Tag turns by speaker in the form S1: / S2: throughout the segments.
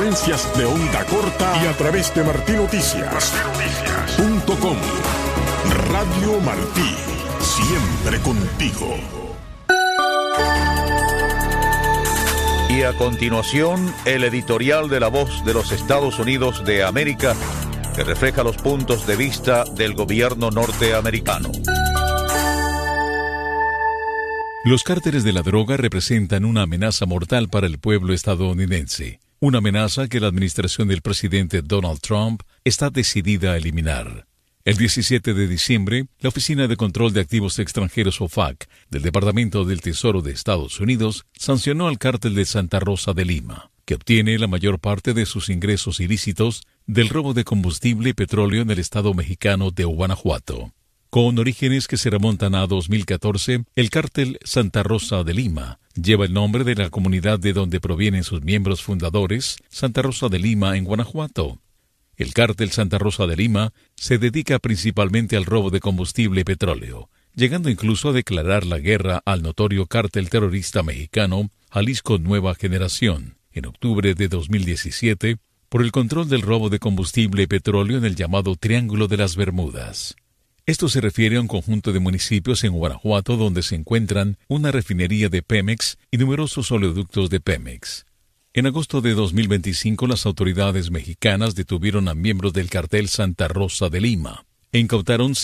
S1: frecuencias de onda corta y a través de martinoticias.com. Radio Martí, siempre contigo.
S2: Y a continuación, el editorial de La Voz de los Estados Unidos de América, que refleja los puntos de vista del gobierno norteamericano.
S3: Los cárteles de la droga representan una amenaza mortal para el pueblo estadounidense, una amenaza que la administración del presidente Donald Trump está decidida a eliminar. El 17 de diciembre, la Oficina de Control de Activos Extranjeros OFAC del Departamento del Tesoro de Estados Unidos sancionó al cártel de Santa Rosa de Lima, que obtiene la mayor parte de sus ingresos ilícitos del robo de combustible y petróleo en el estado mexicano de Guanajuato. Con orígenes que se remontan a 2014, el cártel Santa Rosa de Lima lleva el nombre de la comunidad de donde provienen sus miembros fundadores, Santa Rosa de Lima, en Guanajuato. El cártel Santa Rosa de Lima se dedica principalmente al robo de combustible y petróleo, llegando incluso a declarar la guerra al notorio cártel terrorista mexicano Jalisco Nueva Generación, en octubre de 2017, por el control del robo de combustible y petróleo en el llamado Triángulo de las Bermudas. Esto se refiere a un conjunto de municipios en Guanajuato donde se encuentran una refinería de Pemex y numerosos oleoductos de Pemex. En agosto de 2025, las autoridades mexicanas detuvieron a miembros del cartel Santa Rosa de Lima e incautaron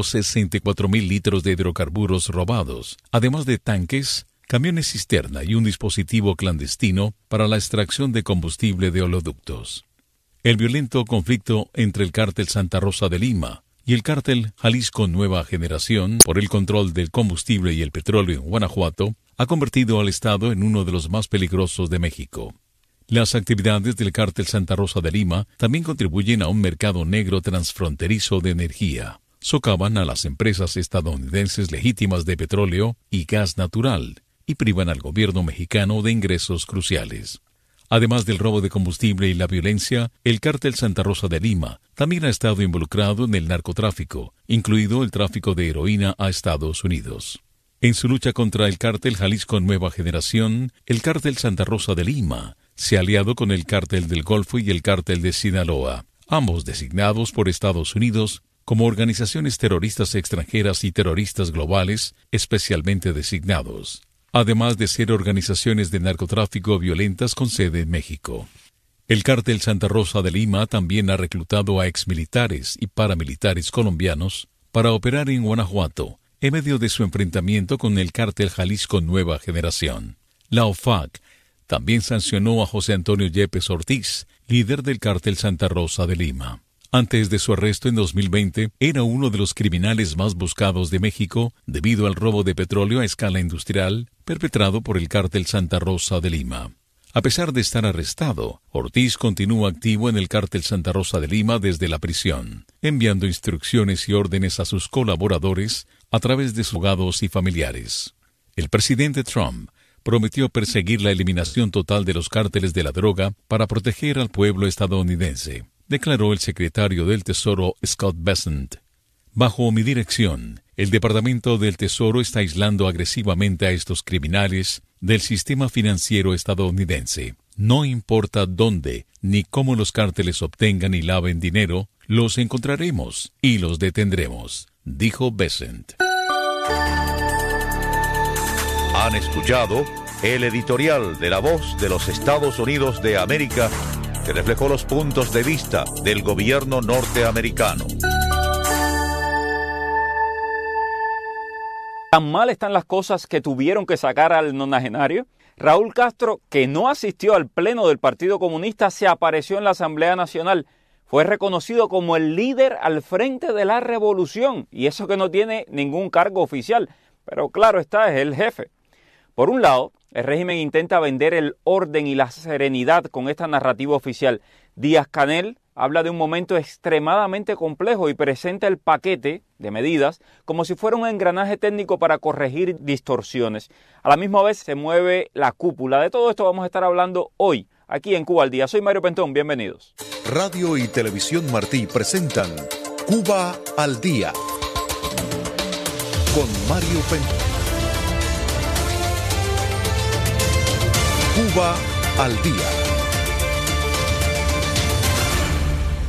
S3: 164,000 litros de hidrocarburos robados, además de tanques, camiones cisterna y un dispositivo clandestino para la extracción de combustible de oleoductos. El violento conflicto entre el cártel Santa Rosa de Lima y el cártel Jalisco Nueva Generación por el control del combustible y el petróleo en Guanajuato ha convertido al estado en uno de los más peligrosos de México. Las actividades del cártel Santa Rosa de Lima también contribuyen a un mercado negro transfronterizo de energía. Socavan a las empresas estadounidenses legítimas de petróleo y gas natural y privan al gobierno mexicano de ingresos cruciales. Además del robo de combustible y la violencia, el cártel Santa Rosa de Lima también ha estado involucrado en el narcotráfico, incluido el tráfico de heroína a Estados Unidos. En su lucha contra el cártel Jalisco Nueva Generación, el cártel Santa Rosa de Lima se ha aliado con el cártel del Golfo y el cártel de Sinaloa, ambos designados por Estados Unidos como organizaciones terroristas extranjeras y terroristas globales especialmente designados, además de ser organizaciones de narcotráfico violentas con sede en México. El cártel Santa Rosa de Lima también ha reclutado a exmilitares y paramilitares colombianos para operar en Guanajuato, en medio de su enfrentamiento con el cártel Jalisco Nueva Generación. La OFAC también sancionó a José Antonio Yepes Ortiz, líder del cártel Santa Rosa de Lima. Antes de su arresto en 2020, era uno de los criminales más buscados de México debido al robo de petróleo a escala industrial perpetrado por el cártel Santa Rosa de Lima. A pesar de estar arrestado, Ortiz continúa activo en el cártel Santa Rosa de Lima desde la prisión, enviando instrucciones y órdenes a sus colaboradores a través de sus abogados y familiares. El presidente Trump prometió perseguir la eliminación total de los cárteles de la droga para proteger al pueblo estadounidense, declaró el secretario del Tesoro Scott Bessent. Bajo mi dirección, el Departamento del Tesoro está aislando agresivamente a estos criminales del sistema financiero estadounidense. No importa dónde ni cómo los cárteles obtengan y laven dinero, los encontraremos y los detendremos, dijo Bessent.
S2: Han escuchado el editorial de La Voz de los Estados Unidos de América, que reflejó los puntos de vista del gobierno norteamericano.
S4: ¿Tan mal están las cosas que tuvieron que sacar al nonagenario? Raúl Castro, que no asistió al pleno del Partido Comunista, se apareció en la Asamblea Nacional. Fue reconocido como el líder al frente de la revolución, y eso que no tiene ningún cargo oficial, pero claro está, es el jefe. Por un lado, el régimen intenta vender el orden y la serenidad con esta narrativa oficial. Díaz-Canel habla de un momento extremadamente complejo y presenta el paquete de medidas como si fuera un engranaje técnico para corregir distorsiones. A la misma vez se mueve la cúpula. De todo esto vamos a estar hablando hoy, aquí en Cuba al Día. Soy Mario Pentón, bienvenidos.
S2: Radio y Televisión Martí presentan Cuba al Día con Mario Pentón. Cuba al Día.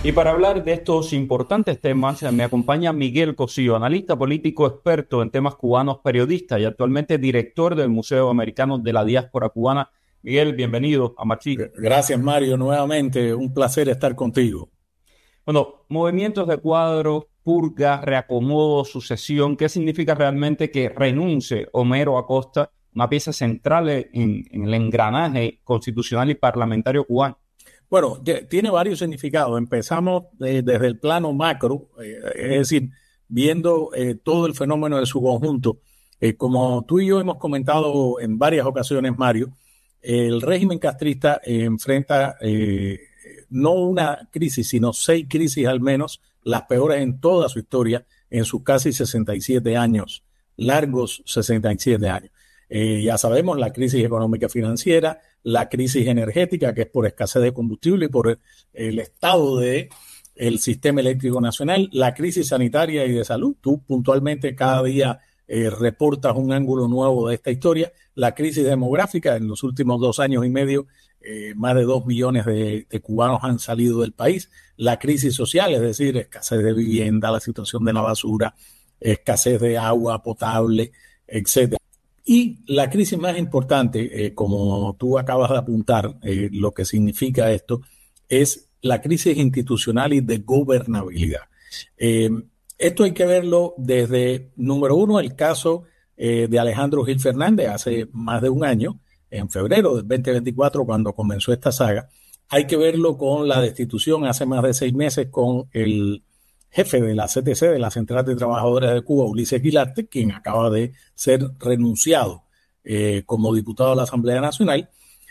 S4: Y para hablar de estos importantes temas, me acompaña Miguel Cosío, analista político experto en temas cubanos, periodista y actualmente director del Museo Americano de la Diáspora Cubana. Miguel, bienvenido a Martí.
S5: Gracias, Mario. Nuevamente, un placer estar contigo.
S4: Bueno, movimientos de cuadro, purga, reacomodo, sucesión. ¿Qué significa realmente que renuncie Homero Acosta, una pieza central en el engranaje constitucional y parlamentario cubano?
S5: Bueno, tiene varios significados. Empezamos desde el plano macro, es decir, viendo todo el fenómeno de su conjunto. Como tú y yo hemos comentado en varias ocasiones, Mario, el régimen castrista enfrenta no una crisis, sino 6 crisis al menos, las peores en toda su historia, en sus casi 67 años, largos 67 años. Ya sabemos, la crisis económica financiera, la crisis energética, que es por escasez de combustible y por el estado del sistema eléctrico nacional, la crisis sanitaria y de salud. Tú puntualmente cada día reportas un ángulo nuevo de esta historia. La crisis demográfica, en los últimos 2 años y medio, más de 2 millones de cubanos han salido del país. La crisis social, es decir, escasez de vivienda, la situación de la basura, escasez de agua potable, etcétera. Y la crisis más importante, como tú acabas de apuntar, lo que significa esto, es la crisis institucional y de gobernabilidad. Esto hay que verlo desde, número 1, el caso de Alejandro Gil Fernández hace más de un año, en febrero del 2024, cuando comenzó esta saga. Hay que verlo con la destitución hace más de 6 meses con el jefe de la CTC, de la Central de Trabajadores de Cuba, Ulises Guilarte, quien acaba de ser renunciado como diputado de la Asamblea Nacional,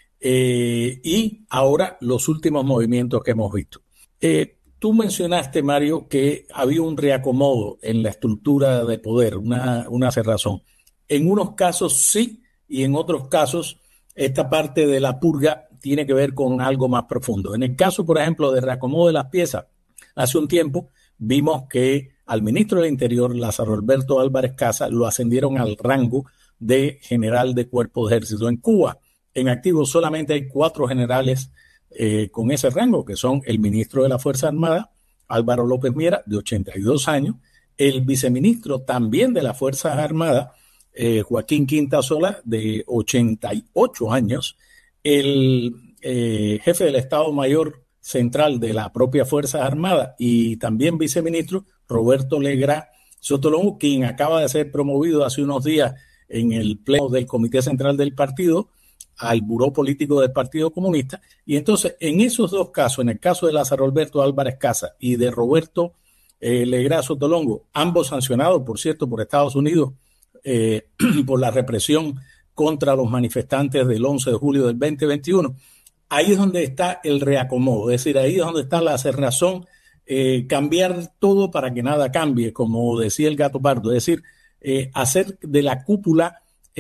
S5: y ahora los últimos movimientos que hemos visto. Tú mencionaste, Mario, que había un reacomodo en la estructura de poder, una cerrazón. En unos casos sí, y en otros casos esta parte de la purga tiene que ver con algo más profundo. En el caso, por ejemplo, de reacomodo de las piezas, hace un tiempo vimos que al ministro del Interior, Lázaro Alberto Álvarez Casa, lo ascendieron al rango de general de cuerpo de ejército. En Cuba, en activo, solamente hay 4 generales con ese rango, que son el ministro de la Fuerza Armada, Álvaro López Miera, de 82 años, el viceministro también de la Fuerza Armada, Joaquín Quintasola, de 88 años, el jefe del Estado Mayor Central de la propia Fuerza Armada y también viceministro, Roberto Legrá Sotolongo, quien acaba de ser promovido hace unos días en el pleno del Comité Central del Partido al Buró Político del Partido Comunista. Y entonces, en esos 2 casos, en el caso de Lázaro Alberto Álvarez Casa y de Roberto Legrá Sotolongo, ambos sancionados, por cierto, por Estados Unidos, por la represión contra los manifestantes del 11 de julio del 2021, ahí es donde está el reacomodo, es decir, ahí es donde está la cerrazón, cambiar todo para que nada cambie, como decía el Gato Pardo, es decir, hacer de la cúpula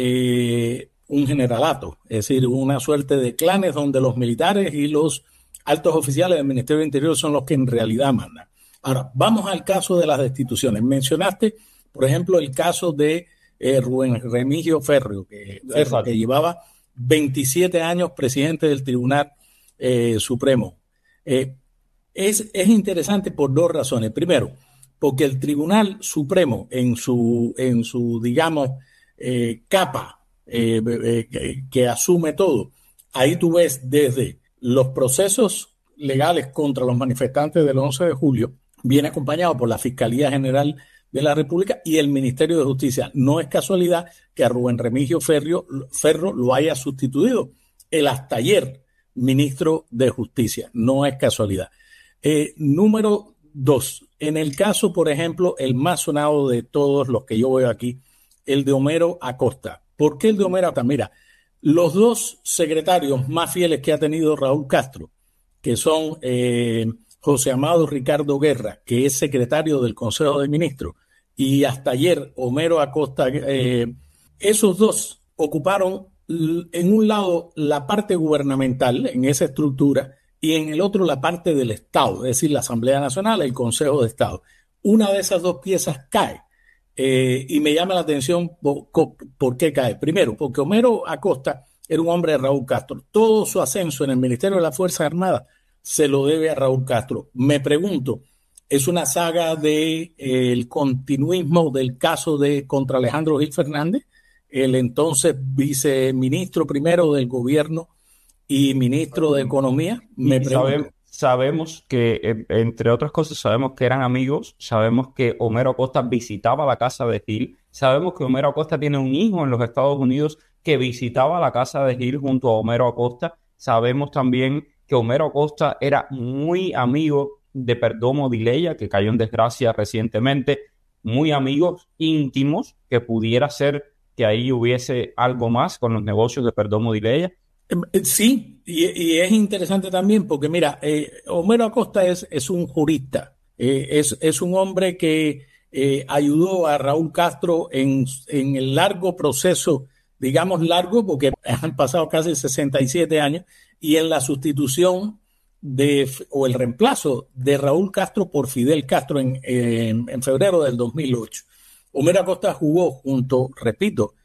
S5: un generalato, es decir, una suerte de clanes donde los militares y los altos oficiales del Ministerio del Interior son los que en realidad mandan. Ahora, vamos al caso de las destituciones. Mencionaste, por ejemplo, el caso de Rubén Remigio Ferro, que llevaba 27 años presidente del Tribunal Supremo. Es interesante por 2 razones. Primero, porque el Tribunal Supremo en su digamos, capa que asume todo, ahí tú ves desde los procesos legales contra los manifestantes del 11 de julio, viene acompañado por la Fiscalía General de la República y el Ministerio de Justicia. No es casualidad que a Rubén Remigio Ferro lo haya sustituido el hasta ayer ministro de Justicia. No es casualidad. Número 2, en el caso, por ejemplo, el más sonado de todos los que yo veo aquí, el de Homero Acosta. ¿Por qué el de Homero Acosta? Mira, los 2 secretarios más fieles que ha tenido Raúl Castro, que son José Amado Ricardo Guerra, que es secretario del Consejo de Ministros, y hasta ayer Homero Acosta, esos 2 ocuparon en un lado la parte gubernamental en esa estructura y en el otro la parte del Estado, es decir, la Asamblea Nacional, el Consejo de Estado. Una de esas 2 piezas cae y me llama la atención por qué cae. Primero, porque Homero Acosta era un hombre de Raúl Castro. Todo su ascenso en el Ministerio de la Fuerza Armada se lo debe a Raúl Castro. Me pregunto, ¿es una saga de el continuismo del caso de contra Alejandro Gil Fernández, el entonces viceministro primero del gobierno y ministro de Economía? Me pregunto.
S4: Sabemos que, entre otras cosas, sabemos que eran amigos, sabemos que Homero Acosta visitaba la casa de Gil, sabemos que Homero Acosta tiene un hijo en los Estados Unidos que visitaba la casa de Gil junto a Homero Acosta. Sabemos también que Homero Acosta era muy amigo de Perdomo Di Leia, que cayó en desgracia recientemente, muy amigos íntimos, que pudiera ser que ahí hubiese algo más con los negocios de Perdomo Di Leia.
S5: Sí, y es interesante también porque, mira, Homero Acosta es un jurista, es un hombre que ayudó a Raúl Castro en el largo proceso, digamos largo, porque han pasado casi 67 años, y en la sustitución o el reemplazo de Raúl Castro por Fidel Castro en febrero del 2008. Homero Acosta jugó junto, repito,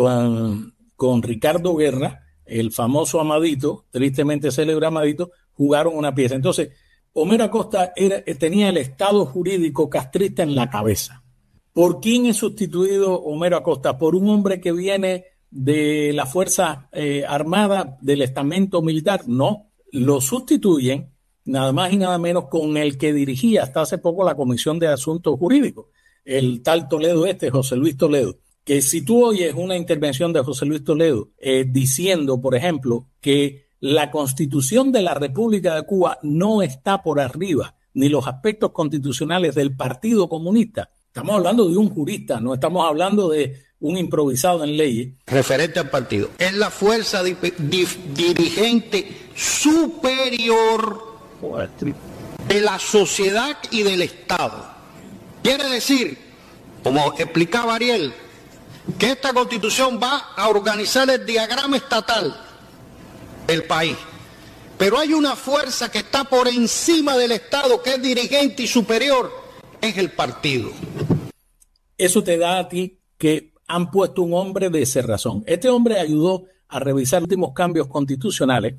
S5: con Ricardo Guerra, el famoso Amadito, tristemente célebre Amadito, jugaron una pieza. Entonces, Homero Acosta tenía el estado jurídico castrista en la cabeza. ¿Por quién es sustituido Homero Acosta? Por un hombre que viene de la Fuerza Armada, del estamento militar. No, lo sustituyen nada más y nada menos con el que dirigía hasta hace poco la Comisión de Asuntos Jurídicos, el tal Toledo José Luis Toledo. Que si tú oyes una intervención de José Luis Toledo diciendo, por ejemplo, que la Constitución de la República de Cuba no está por arriba, ni los aspectos constitucionales del Partido Comunista. Estamos hablando de un jurista, no estamos hablando de un improvisado en leyes.
S6: Referente al partido. Es la fuerza dirigente superior de la sociedad y del Estado. Quiere decir, como explicaba Ariel, que esta Constitución va a organizar el diagrama estatal del país. Pero hay una fuerza que está por encima del Estado, que es dirigente y superior, es el partido.
S5: Eso te da a ti que han puesto un hombre de cerrazón. Este hombre ayudó a revisar los últimos cambios constitucionales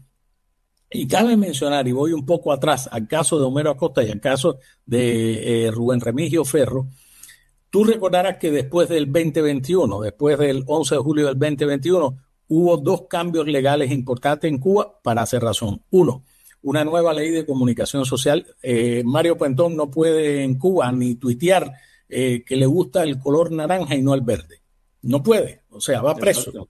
S5: y cabe mencionar, y voy un poco atrás, al caso de Homero Acosta y al caso de Rubén Remigio Ferro. Tú recordarás que después del 2021, después del 11 de julio del 2021, hubo dos cambios legales importantes en Cuba para hacer razón. Uno, una nueva ley de comunicación social. Mario Pentón no puede en Cuba ni tuitear que le gusta el color naranja y no el verde. No puede, o sea, va preso.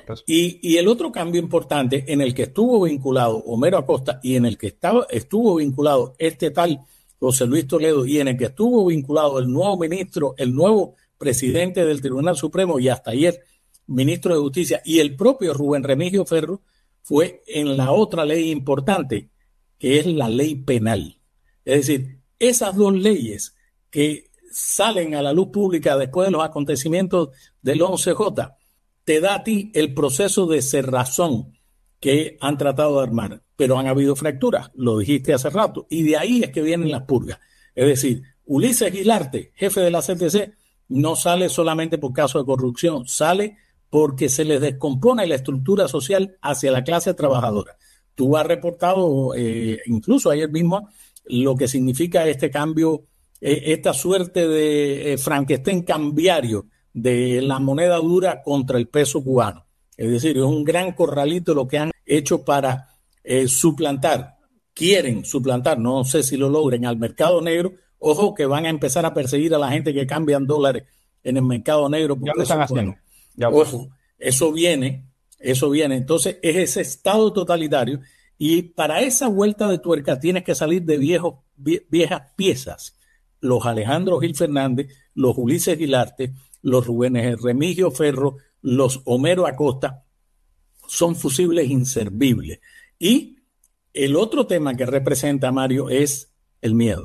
S5: Y el otro cambio importante en el que estuvo vinculado Homero Acosta y en el que estuvo vinculado este tal José Luis Toledo y en el que estuvo vinculado el nuevo ministro, el nuevo presidente del Tribunal Supremo y hasta ayer ministro de Justicia y el propio Rubén Remigio Ferro, fue en la otra ley importante, que es la ley penal. Es decir, esas dos leyes que salen a la luz pública después de los acontecimientos del 11J, te da a ti el proceso de cerrazón que han tratado de armar, pero han habido fracturas, lo dijiste hace rato, y de ahí es que vienen las purgas. Es decir, Ulises Guilarte, jefe de la CTC, no sale solamente por caso de corrupción, sale porque se les descompone la estructura social hacia la clase trabajadora. Tú has reportado, incluso ayer mismo, lo que significa este cambio, esta suerte de Frankenstein cambiario de la moneda dura contra el peso cubano. Es decir, es un gran corralito lo que han hecho para suplantar, quieren suplantar, no sé si lo logren, al mercado negro. Ojo que van a empezar a perseguir a la gente que cambian dólares en el mercado negro.
S4: Ya lo están haciendo.
S5: Ojo, eso viene. Entonces es ese estado totalitario y para esa vuelta de tuerca tienes que salir de viejas piezas. Los Alejandro Gil Fernández, los Ulises Guilarte, los Rubén Remigio Ferro, los Homero Acosta, son fusibles inservibles. Y el otro tema que representa, Mario, es el miedo.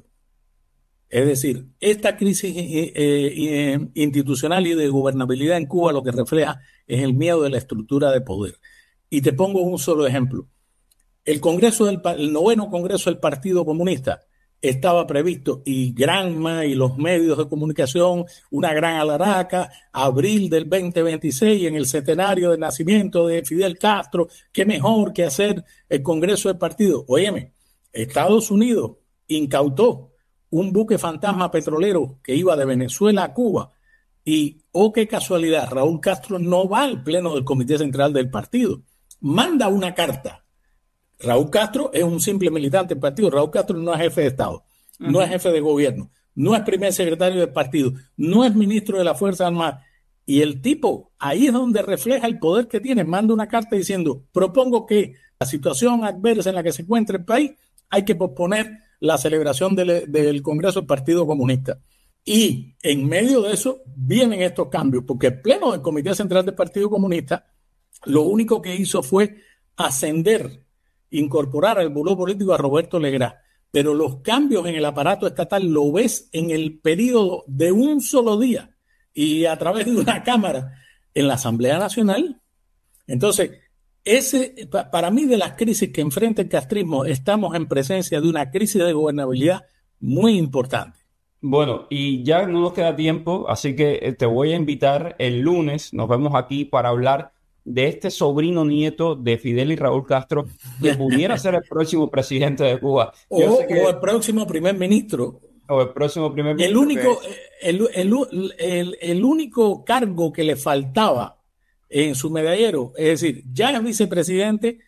S5: Es decir, esta crisis institucional y de gobernabilidad en Cuba lo que refleja es el miedo de la estructura de poder. Y te pongo un solo ejemplo. El noveno Congreso del Partido Comunista estaba previsto y Granma y los medios de comunicación, una gran alaraca, abril del 2026 en el centenario del nacimiento de Fidel Castro, qué mejor que hacer el Congreso del Partido. Óyeme, Estados Unidos incautó un buque fantasma petrolero que iba de Venezuela a Cuba y, oh qué casualidad, Raúl Castro no va al pleno del Comité Central del partido, manda una carta. Raúl Castro es un simple militante del partido. Raúl Castro no es jefe de Estado, no es jefe de gobierno, no es primer secretario del partido, no es ministro de la Fuerza Armada. Y el tipo, ahí es donde refleja el poder que tiene, manda una carta diciendo, propongo que la situación adversa en la que se encuentra el país, hay que posponer la celebración del Congreso del Partido Comunista. Y en medio de eso vienen estos cambios, porque el pleno del Comité Central del Partido Comunista lo único que hizo fue incorporar al buró político a Roberto Legrand. Pero los cambios en el aparato estatal lo ves en el periodo de un solo día y a través de una cámara en la Asamblea Nacional. Entonces, para mí, de las crisis que enfrenta el castrismo, estamos en presencia de una crisis de gobernabilidad muy importante.
S4: Bueno, y ya no nos queda tiempo, así que te voy a invitar el lunes, nos vemos aquí para hablar de este sobrino nieto de Fidel y Raúl Castro, que pudiera ser el próximo presidente de Cuba.
S5: O el próximo primer ministro.
S4: O el próximo primer ministro.
S5: El único cargo que le faltaba en su medallero, es decir, ya es vicepresidente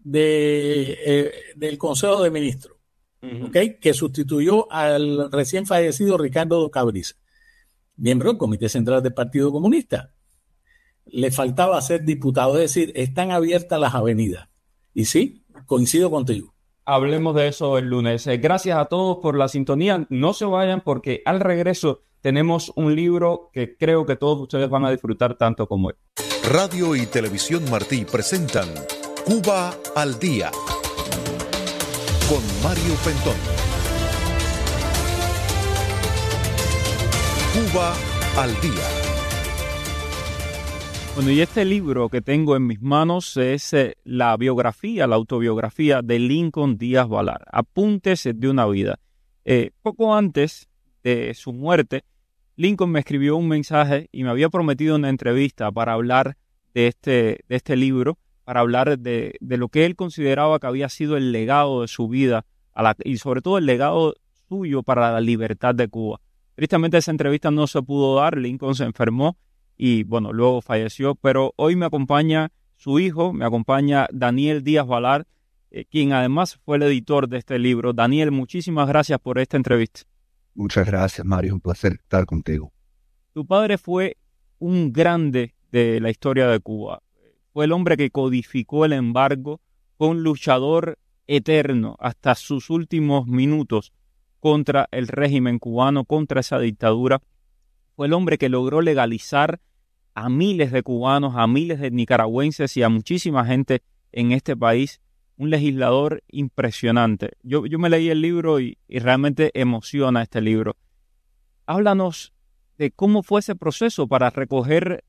S5: del Consejo de Ministros, ¿okay? Que sustituyó al recién fallecido Ricardo Cabriza, miembro del Comité Central del Partido Comunista. Le faltaba ser diputado, es decir, están abiertas las avenidas. Y sí, coincido contigo.
S4: Hablemos de eso el lunes. Gracias a todos por la sintonía. No se vayan porque al regreso tenemos un libro que creo que todos ustedes van a disfrutar tanto como él.
S2: Radio y Televisión Martí presentan Cuba al Día con Mario Pentón. Cuba al Día.
S4: Bueno, y este libro que tengo en mis manos es la autobiografía de Lincoln Díaz Balart, Apuntes de una vida. Poco antes de su muerte, Lincoln me escribió un mensaje y me había prometido una entrevista para hablar de este libro, para hablar de lo que él consideraba que había sido el legado de su vida y sobre todo el legado suyo para la libertad de Cuba. Tristemente esa entrevista no se pudo dar, Lincoln se enfermó y bueno, luego falleció, pero hoy me acompaña su hijo, me acompaña Daniel Díaz Balart, quien además fue el editor de este libro. Daniel, muchísimas gracias por esta entrevista.
S7: Muchas gracias, Mario, un placer estar contigo.
S4: Tu padre fue un grande de la historia de Cuba. Fue el hombre que codificó el embargo, fue un luchador eterno hasta sus últimos minutos contra el régimen cubano, contra esa dictadura. Fue el hombre que logró legalizar a miles de cubanos, a miles de nicaragüenses y a muchísima gente en este país. Un legislador impresionante. Yo me leí el libro y realmente emociona este libro. Háblanos de cómo fue ese proceso para recoger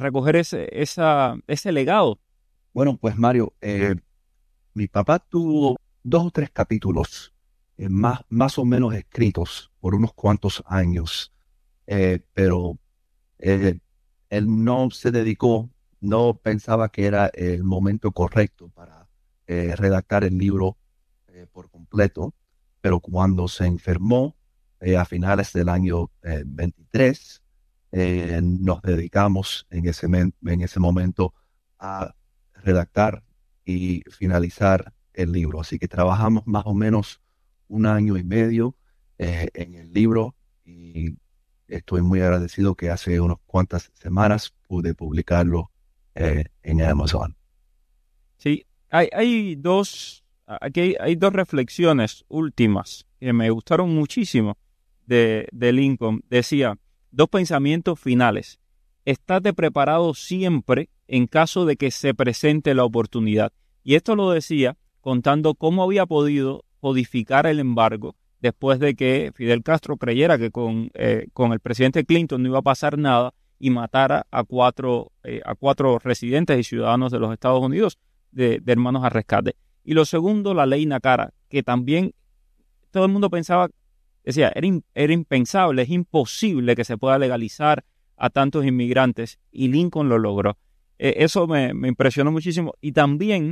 S4: ese legado.
S7: Bueno, pues Mario, mi papá tuvo 2 o 3 capítulos más o menos escritos por unos cuantos años, pero él no se dedicó, no pensaba que era el momento correcto para redactar el libro por completo, pero cuando se enfermó a finales del año 23, nos dedicamos en ese momento a redactar y finalizar el libro. Así que trabajamos más o menos 1 año y medio en el libro y estoy muy agradecido que hace unas cuantas semanas pude publicarlo en Amazon.
S4: Sí, hay dos reflexiones últimas que me gustaron muchísimo de Lincoln. Decía, 2 pensamientos finales. Estate preparado siempre en caso de que se presente la oportunidad. Y esto lo decía contando cómo había podido codificar el embargo después de que Fidel Castro creyera que con el presidente Clinton no iba a pasar nada y matara a cuatro residentes y ciudadanos de los Estados Unidos de hermanos a rescate. Y lo segundo, la ley Nacara, que también todo el mundo pensaba, decía, era impensable, es imposible que se pueda legalizar a tantos inmigrantes, y Lincoln lo logró. Eso me impresionó muchísimo. Y también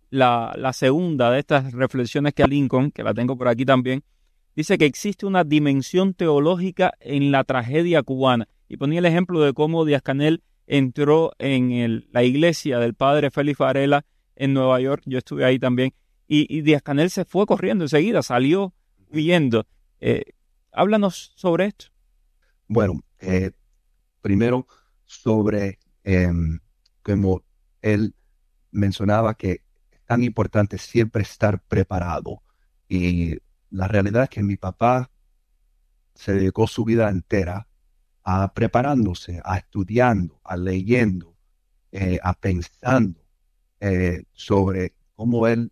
S4: la segunda de estas reflexiones que a Lincoln, que la tengo por aquí también, dice que existe una dimensión teológica en la tragedia cubana. Y ponía el ejemplo de cómo Díaz-Canel entró en la iglesia del padre Félix Varela en Nueva York. Yo estuve ahí también. Y Díaz-Canel se fue corriendo enseguida, salió huyendo. Háblanos sobre esto.
S7: Bueno, primero sobre como él mencionaba que es tan importante siempre estar preparado. Y la realidad es que mi papá se dedicó su vida entera a preparándose, a estudiando, a leyendo, a pensando sobre cómo él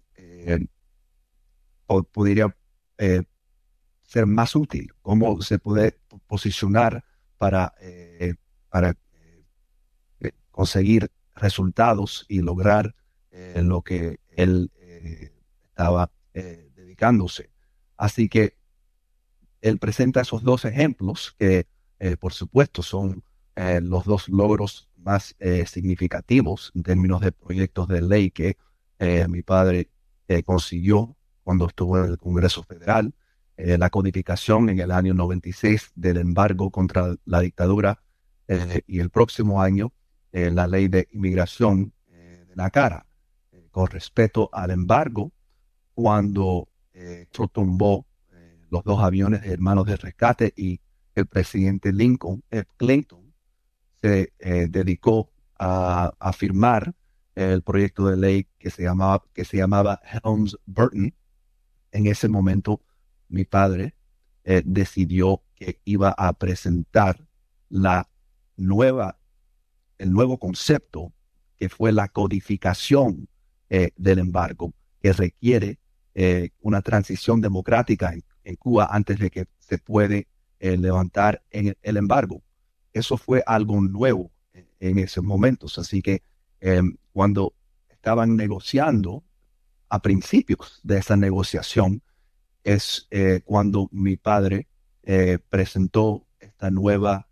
S7: podría ser más útil, cómo se puede posicionar para conseguir resultados y lograr lo que él estaba dedicándose. Así que él presenta esos dos ejemplos que, por supuesto, son los dos logros más significativos en términos de proyectos de ley que mi padre consiguió cuando estuvo en el Congreso Federal. La codificación en el año 96 del embargo contra la dictadura y el próximo año la ley de inmigración de NACARA. Con respecto al embargo, cuando tumbó los dos aviones de Hermanos de Rescate y el presidente Clinton se dedicó a firmar el proyecto de ley que se llamaba Helms-Burton. En ese momento, mi padre decidió que iba a presentar el nuevo concepto que fue la codificación del embargo, que requiere una transición democrática en Cuba antes de que se puede levantar el embargo. Eso fue algo nuevo en esos momentos. Así que cuando estaban negociando, a principios de esa negociación, es cuando mi padre presentó esta nueva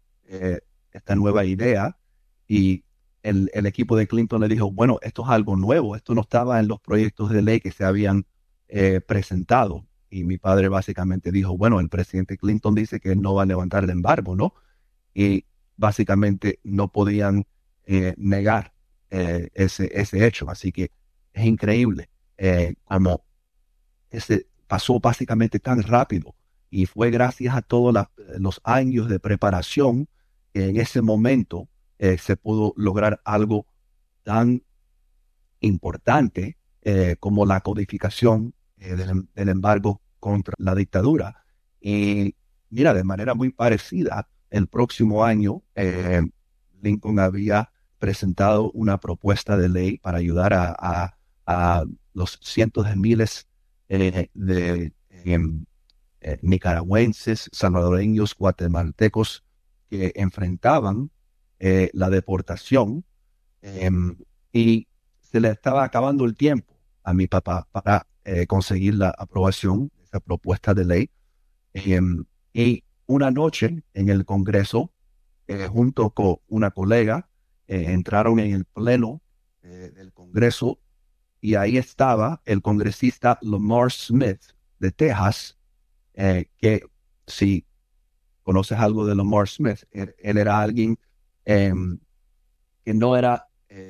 S7: idea y el equipo de Clinton le dijo, bueno, esto es algo nuevo, esto no estaba en los proyectos de ley que se habían presentado. Y mi padre básicamente dijo, bueno, el presidente Clinton dice que él no va a levantar el embargo, ¿no? Y básicamente no podían negar ese hecho. Así que es increíble cómo pasó básicamente tan rápido. Y fue gracias a todos los años de preparación que en ese momento se pudo lograr algo tan importante como la codificación del embargo contra la dictadura. Y mira, de manera muy parecida, el próximo año Lincoln había presentado una propuesta de ley para ayudar a los cientos de miles de nicaragüenses, salvadoreños, guatemaltecos que enfrentaban la deportación y se le estaba acabando el tiempo a mi papá para conseguir la aprobación de esa propuesta de ley. Y una noche en el Congreso, junto con una colega, entraron en el pleno del Congreso y ahí estaba el congresista Lamar Smith de Texas, que si conoces algo de Lamar Smith, él era alguien que no era,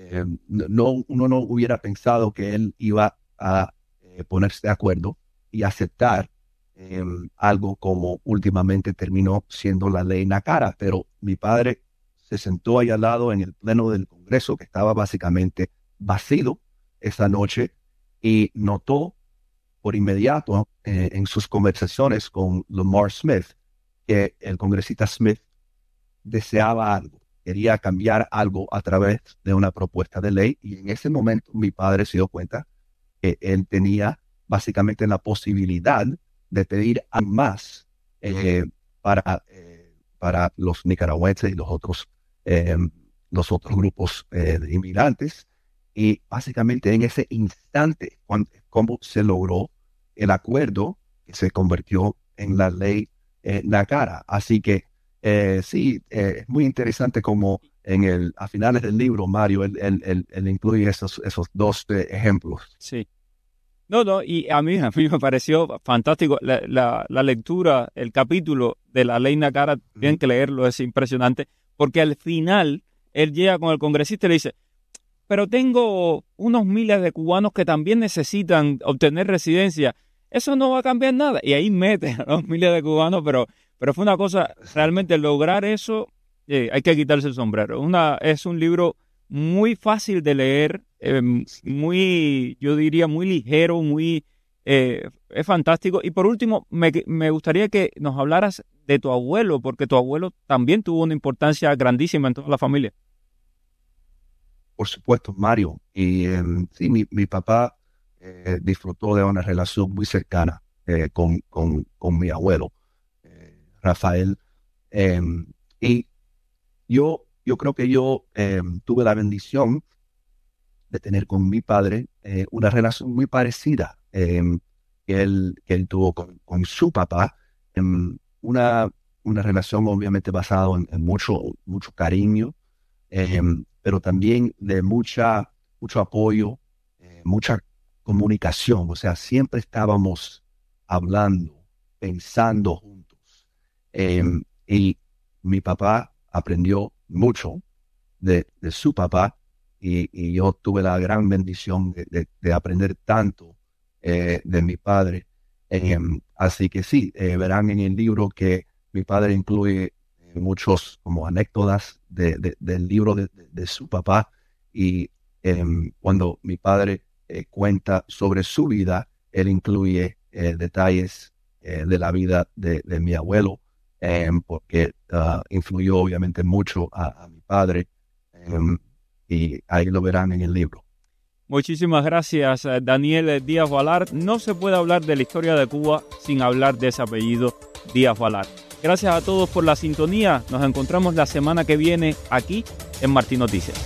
S7: uno no hubiera pensado que él iba a ponerse de acuerdo y aceptar algo como últimamente terminó siendo la ley NACARA. Pero mi padre se sentó ahí al lado en el pleno del Congreso, que estaba básicamente vacío esa noche, y notó por inmediato en sus conversaciones con Lamar Smith que el congresista Smith deseaba algo, quería cambiar algo a través de una propuesta de ley. Y en ese momento mi padre se dio cuenta que él tenía básicamente la posibilidad de pedir más para los nicaragüenses y los otros grupos de inmigrantes. Y básicamente en ese instante, cómo se logró el acuerdo que se convirtió en la ley NACARA. Así que sí, es muy interesante cómo a finales del libro, Mario, él incluye esos dos ejemplos.
S4: Sí. No, y a mí me pareció fantástico la lectura, el capítulo de la ley Nacara, tienen que leerlo, es impresionante, porque al final él llega con el congresista y le dice, pero tengo unos miles de cubanos que también necesitan obtener residencia, eso no va a cambiar nada, y ahí mete a los miles de cubanos, pero fue una cosa, realmente lograr eso, hay que quitarse el sombrero. Es un libro muy fácil de leer, muy, yo diría, muy ligero, es fantástico. Y por último, me gustaría que nos hablaras de tu abuelo, porque tu abuelo también tuvo una importancia grandísima en toda la familia.
S7: Por supuesto, Mario. Y sí, mi papá disfrutó de una relación muy cercana con mi abuelo, Rafael. Y yo creo que yo tuve la bendición de tener con mi padre una relación muy parecida que él tuvo con su papá, una relación obviamente basada en mucho cariño, pero también de mucho apoyo, mucha comunicación. O sea, siempre estábamos hablando, pensando juntos. Y mi papá aprendió mucho de su papá, y yo tuve la gran bendición de aprender tanto de mi padre. Así que sí, verán en el libro que mi padre incluye muchos como anécdotas del libro de su papá, y cuando mi padre cuenta sobre su vida, él incluye detalles de la vida de mi abuelo, porque influyó obviamente mucho a mi padre, y ahí lo verán en el libro.
S4: Muchísimas gracias, Daniel Díaz Balart. No se puede hablar de la historia de Cuba sin hablar de ese apellido, Díaz Balart. Gracias a todos por la sintonía. Nos encontramos la semana que viene aquí en Martí Noticias.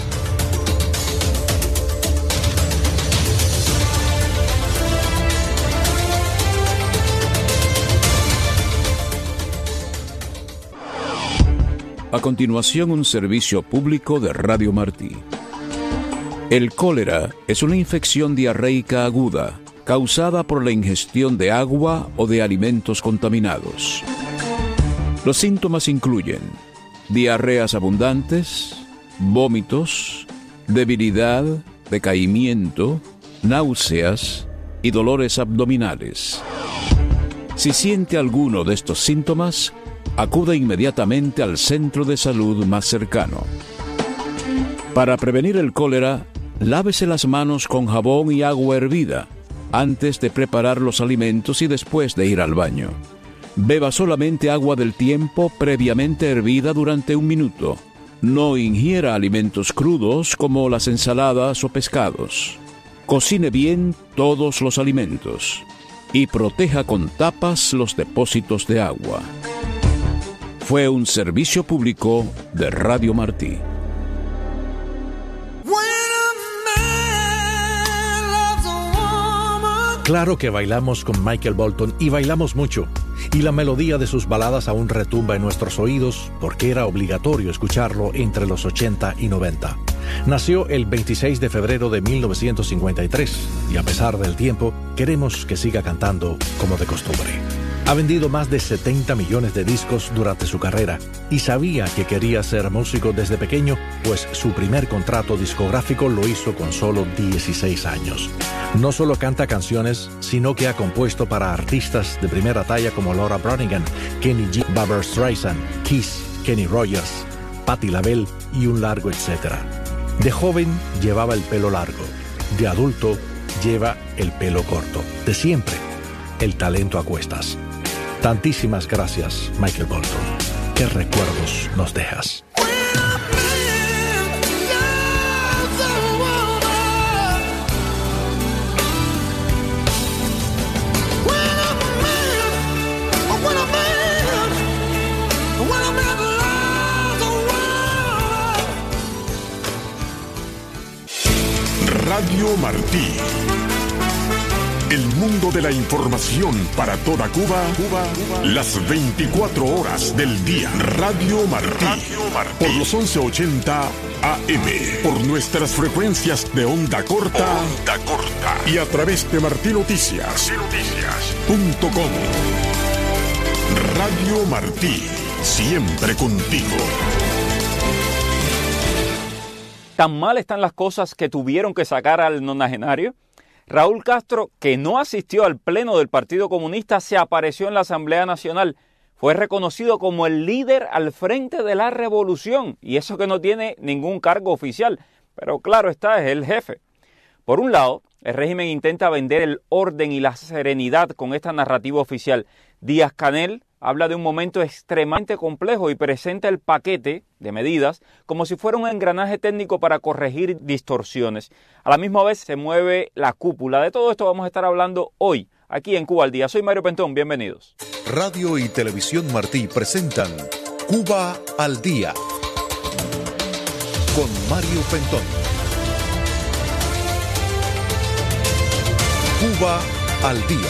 S8: A continuación, un servicio público de Radio Martí. El cólera es una infección diarreica aguda causada por la ingestión de agua o de alimentos contaminados. Los síntomas incluyen diarreas abundantes, vómitos, debilidad, decaimiento, náuseas y dolores abdominales. Si siente alguno de estos síntomas, acuda inmediatamente al centro de salud más cercano. Para prevenir el cólera, lávese las manos con jabón y agua hervida antes de preparar los alimentos y después de ir al baño. Beba solamente agua del tiempo previamente hervida durante 1 minuto. No ingiera alimentos crudos como las ensaladas o pescados. Cocine bien todos los alimentos y proteja con tapas los depósitos de agua. Fue un servicio público de Radio Martí.
S9: Claro que bailamos con Michael Bolton, y bailamos mucho. Y la melodía de sus baladas aún retumba en nuestros oídos porque era obligatorio escucharlo entre los 80 y 90. Nació el 26 de febrero de 1953 y a pesar del tiempo, queremos que siga cantando como de costumbre. Ha vendido más de 70 millones de discos durante su carrera y sabía que quería ser músico desde pequeño, pues su primer contrato discográfico lo hizo con solo 16 años. No solo canta canciones, sino que ha compuesto para artistas de primera talla como Laura Branigan, Kenny G, Barbra Streisand, Kiss, Kenny Rogers, Patti LaBelle y un largo etcétera. De joven llevaba el pelo largo, de adulto lleva el pelo corto. De siempre, el talento a cuestas. Tantísimas gracias, Michael Bolton. ¿Qué recuerdos nos dejas?
S1: Radio Martí. El mundo de la información para toda Cuba, las 24 horas del día. Radio Martí, por los 1180 AM, por nuestras frecuencias de onda corta, y a través de martinoticias.com. Radio Martí, siempre contigo.
S4: ¿Tan mal están las cosas que tuvieron que sacar al nonagenario? Raúl Castro, que no asistió al pleno del Partido Comunista, se apareció en la Asamblea Nacional. Fue reconocido como el líder al frente de la revolución, y eso que no tiene ningún cargo oficial, pero claro está, es el jefe. Por un lado, el régimen intenta vender el orden y la serenidad con esta narrativa oficial. Díaz-Canel habla de un momento extremadamente complejo y presenta el paquete de medidas como si fuera un engranaje técnico para corregir distorsiones. A la misma vez se mueve la cúpula. De todo esto vamos a estar hablando hoy, aquí en Cuba al Día. Soy Mario Pentón, bienvenidos.
S2: Radio y Televisión Martí presentan Cuba al Día con Mario Pentón. Cuba al Día.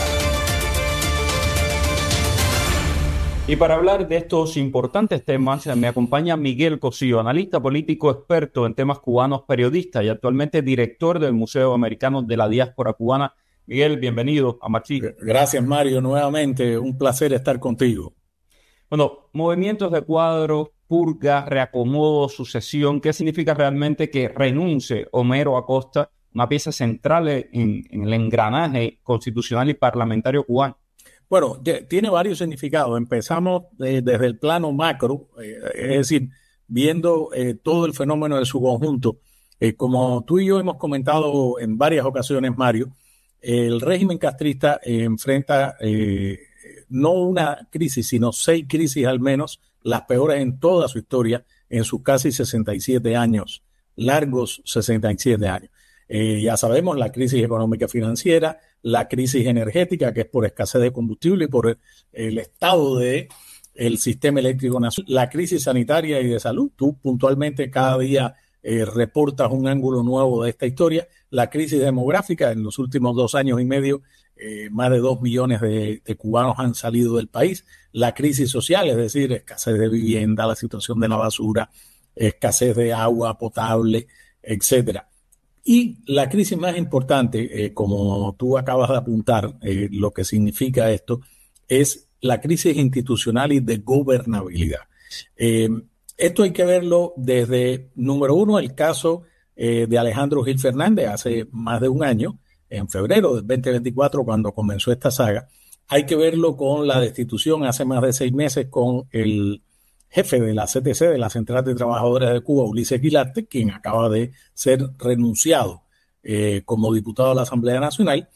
S4: Y para hablar de estos importantes temas me acompaña Miguel Cosío, analista político experto en temas cubanos, periodista y actualmente director del Museo Americano de la Diáspora Cubana. Miguel, bienvenido a Martí.
S5: Gracias, Mario, nuevamente un placer estar contigo.
S4: Bueno, movimientos de cuadro, purga, reacomodo, sucesión, ¿qué significa realmente que renuncie Homero Acosta, una pieza central en el engranaje constitucional y parlamentario cubano?
S5: Bueno, tiene varios significados. Empezamos desde el plano macro, es decir, viendo todo el fenómeno de su conjunto. Como tú y yo hemos comentado en varias ocasiones, Mario, el régimen castrista enfrenta no una crisis, sino 6 crisis al menos, las peores en toda su historia, en sus casi 67 años, largos 67 años. Ya sabemos, la crisis económica financiera, la crisis energética, que es por escasez de combustible y por el estado del sistema eléctrico nacional, la crisis sanitaria y de salud. Tú puntualmente cada día reportas un ángulo nuevo de esta historia. La crisis demográfica, en los últimos 2 años y medio, más de 2 millones de cubanos han salido del país. La crisis social, es decir, escasez de vivienda, la situación de la basura, escasez de agua potable, etcétera. Y la crisis más importante, como tú acabas de apuntar, lo que significa esto, es la crisis institucional y de gobernabilidad. Esto hay que verlo desde, número 1, el caso de Alejandro Gil Fernández hace más de un año, en febrero del 2024, cuando comenzó esta saga. Hay que verlo con la destitución hace más de 6 meses con el jefe de la CTC, de la Central de Trabajadores de Cuba, Ulises Guilarte, quien acaba de ser renunciado como diputado de la Asamblea Nacional,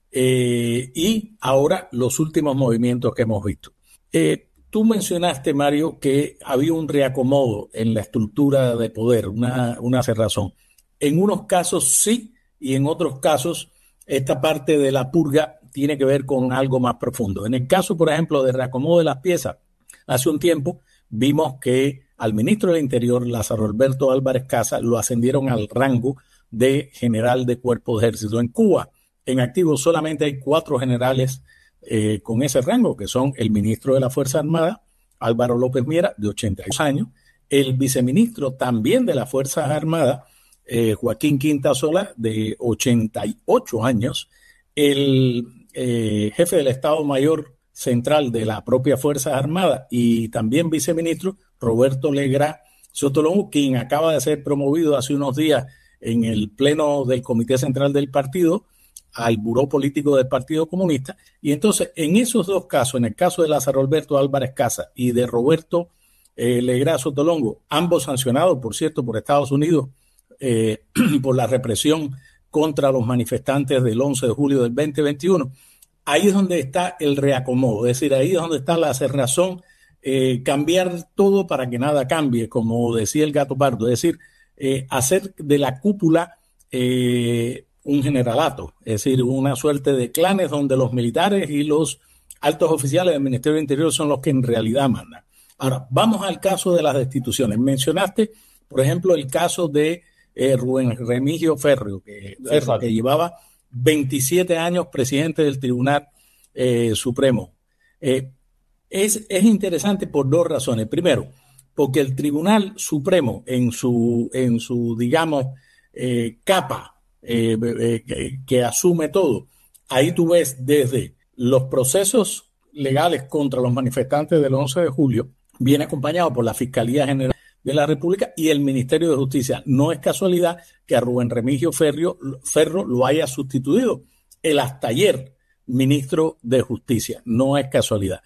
S5: y ahora los últimos movimientos que hemos visto. Tú mencionaste, Mario, que había un reacomodo en la estructura de poder, una cerrazón. En unos casos sí, y en otros casos esta parte de la purga tiene que ver con algo más profundo. En el caso, por ejemplo, de reacomodo de las piezas, hace un tiempo vimos que al ministro del Interior, Lázaro Alberto Álvarez Casa, lo ascendieron al rango de general de cuerpo de ejército. En Cuba, en activo, solamente hay 4 generales con ese rango, que son el ministro de la Fuerza Armada, Álvaro López Miera, de 82 años, el viceministro también de las Fuerzas Armadas, Joaquín Quintasola, de 88 años, el jefe del Estado Mayor Central de la propia Fuerzas Armadas y también viceministro Roberto Legrá Sotolongo, quien acaba de ser promovido hace unos días en el pleno del Comité Central del Partido al Buró Político del Partido Comunista. Y entonces, en esos 2 casos, en el caso de Lázaro Alberto Álvarez Casa y de Roberto Legrá Sotolongo, ambos sancionados, por cierto, por Estados Unidos por la represión contra los manifestantes del 11 de julio del 2021, ahí es donde está el reacomodo, es decir, ahí es donde está la cerrazón, cambiar todo para que nada cambie, como decía el Gato Pardo, es decir, hacer de la cúpula un generalato, es decir, una suerte de clanes donde los militares y los altos oficiales del Ministerio del Interior son los que en realidad mandan. Ahora, vamos al caso de las destituciones. Mencionaste, por ejemplo, el caso de Rubén Remigio Ferro, que llevaba 27 años presidente del Tribunal Supremo. Es interesante por dos razones. Primero, porque el Tribunal Supremo en su digamos, capa que asume todo, ahí tú ves desde los procesos legales contra los manifestantes del 11 de julio, viene acompañado por la Fiscalía General de la República y el Ministerio de Justicia. No es casualidad que a Rubén Remigio Ferro lo haya sustituido el hasta ayer ministro de Justicia. No es casualidad.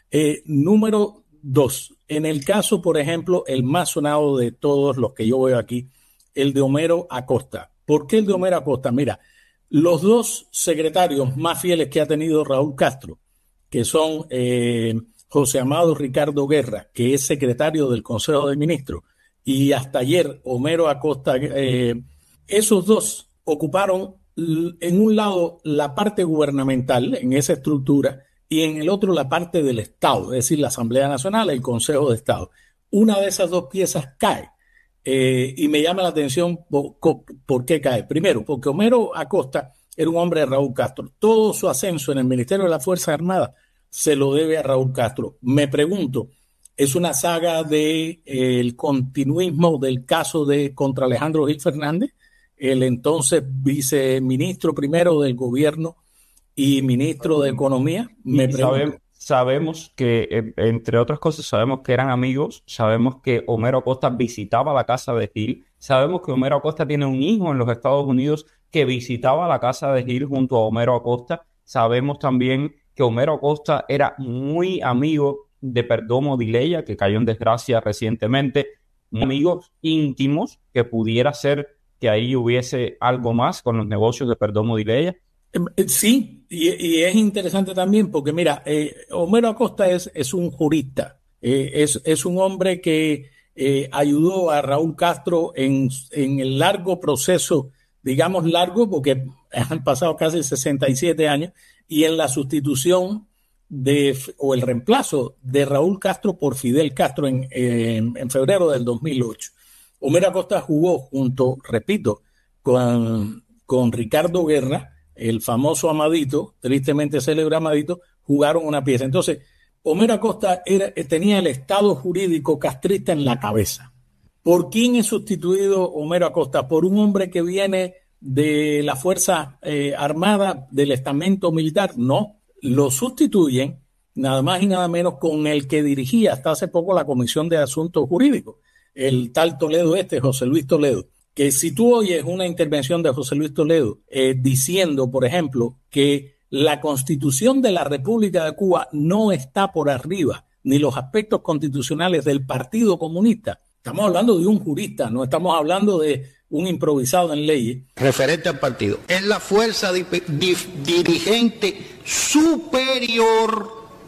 S5: Número 2. En el caso, por ejemplo, el más sonado de todos los que yo veo aquí, el de Homero Acosta. ¿Por qué el de Homero Acosta? Mira, los dos secretarios más fieles que ha tenido Raúl Castro, que son José Amado Ricardo Guerra, que es secretario del Consejo de Ministros, y hasta ayer Homero Acosta, esos dos ocuparon en un lado la parte gubernamental en esa estructura y en el otro la parte del Estado, es decir, la Asamblea Nacional, el Consejo de Estado. Una de esas dos piezas cae y me llama la atención por qué cae. Primero, porque Homero Acosta era un hombre de Raúl Castro. Todo su ascenso en el Ministerio de las Fuerzas Armadas se lo debe a Raúl Castro. Me pregunto, ¿es una saga del continuismo del caso contra Alejandro Gil Fernández, el entonces viceministro primero del gobierno y ministro de Economía? Me pregunto.
S4: Sabemos que, entre otras cosas, sabemos que eran amigos, sabemos que Homero Acosta visitaba la casa de Gil, sabemos que Homero Acosta tiene un hijo en los Estados Unidos que visitaba la casa de Gil junto a Homero Acosta. Sabemos también que Homero Acosta era muy amigo de Perdomo Di Leia, que cayó en desgracia recientemente, amigos íntimos, que pudiera ser que ahí hubiese algo más con los negocios de Perdomo Di Leia.
S5: Sí, y es interesante también porque, mira, Homero Acosta es un jurista, es un hombre que ayudó a Raúl Castro en el largo proceso, digamos largo, porque han pasado casi 67 años, y en la sustitución o el reemplazo de Raúl Castro por Fidel Castro en febrero del 2008. Homero Acosta jugó junto, repito, con Ricardo Guerra, el famoso Amadito, tristemente célebre Amadito, jugaron una pieza. Entonces, Homero Acosta tenía el estado jurídico castrista en la cabeza. ¿Por quién es sustituido Homero Acosta? Por un hombre que viene de la Fuerza Armada, del estamento militar. No, lo sustituyen nada más y nada menos con el que dirigía hasta hace poco la Comisión de Asuntos Jurídicos, el tal Toledo José Luis Toledo. Que si tú oyes una intervención de José Luis Toledo diciendo, por ejemplo, que la Constitución de la República de Cuba no está por arriba, ni los aspectos constitucionales del Partido Comunista, estamos hablando de un jurista, no estamos hablando de un improvisado en leyes.
S6: Referente al partido. Es la fuerza dirigente superior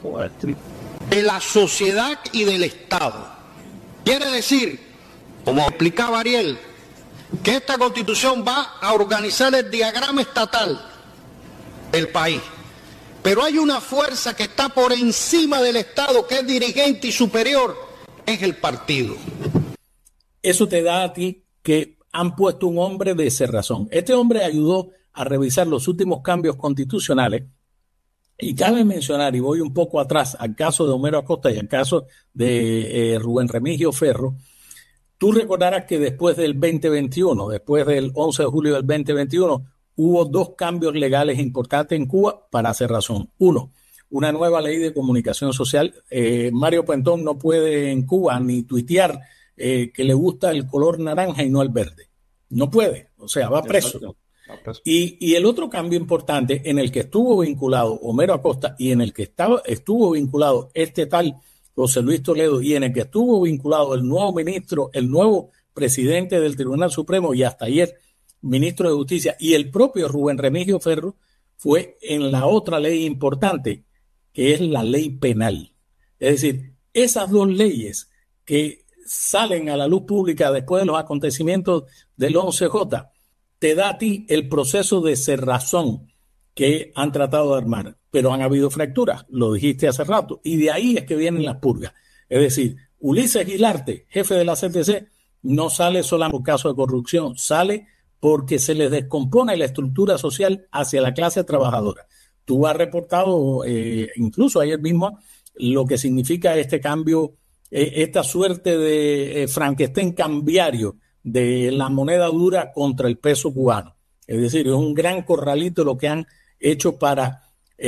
S6: de la sociedad y del Estado. Quiere decir, como explicaba Ariel, que esta Constitución va a organizar el diagrama estatal del país. Pero hay una fuerza que está por encima del Estado, que es dirigente y superior, es el partido.
S5: Eso te da a ti que han puesto un hombre de cerrazón. Este hombre ayudó a revisar los últimos cambios constitucionales y cabe mencionar, y voy un poco atrás, al caso de Homero Acosta y al caso de Rubén Remigio Ferro. Tú recordarás que después del 2021, después del 11 de julio del 2021, hubo dos cambios legales importantes en Cuba para hacer razón. Uno, una nueva ley de comunicación social. Mario Pentón no puede en Cuba ni tuitear que le gusta el color naranja y no el verde. No puede, o sea, va preso. Y el otro cambio importante en el que estuvo vinculado Homero Acosta y en el que estuvo vinculado este tal José Luis Toledo y en el que estuvo vinculado el nuevo ministro, el nuevo presidente del Tribunal Supremo y hasta ayer ministro de Justicia y el propio Rubén Remigio Ferro, fue en la otra ley importante, que es la ley penal. Es decir, esas dos leyes que salen a la luz pública después de los acontecimientos del 11J, te da a ti el proceso de cerrazón que han tratado de armar, pero han habido fracturas, lo dijiste hace rato, y de ahí es que vienen las purgas. Es decir, Ulises Guilarte, jefe de la CTC, no sale solamente por caso de corrupción, sale porque se les descompone la estructura social hacia la clase trabajadora. Tú has reportado, incluso ayer mismo, lo que significa este cambio, esta suerte de Frankenstein cambiario de la moneda dura contra el peso cubano. Es decir, es un gran corralito lo que han hecho para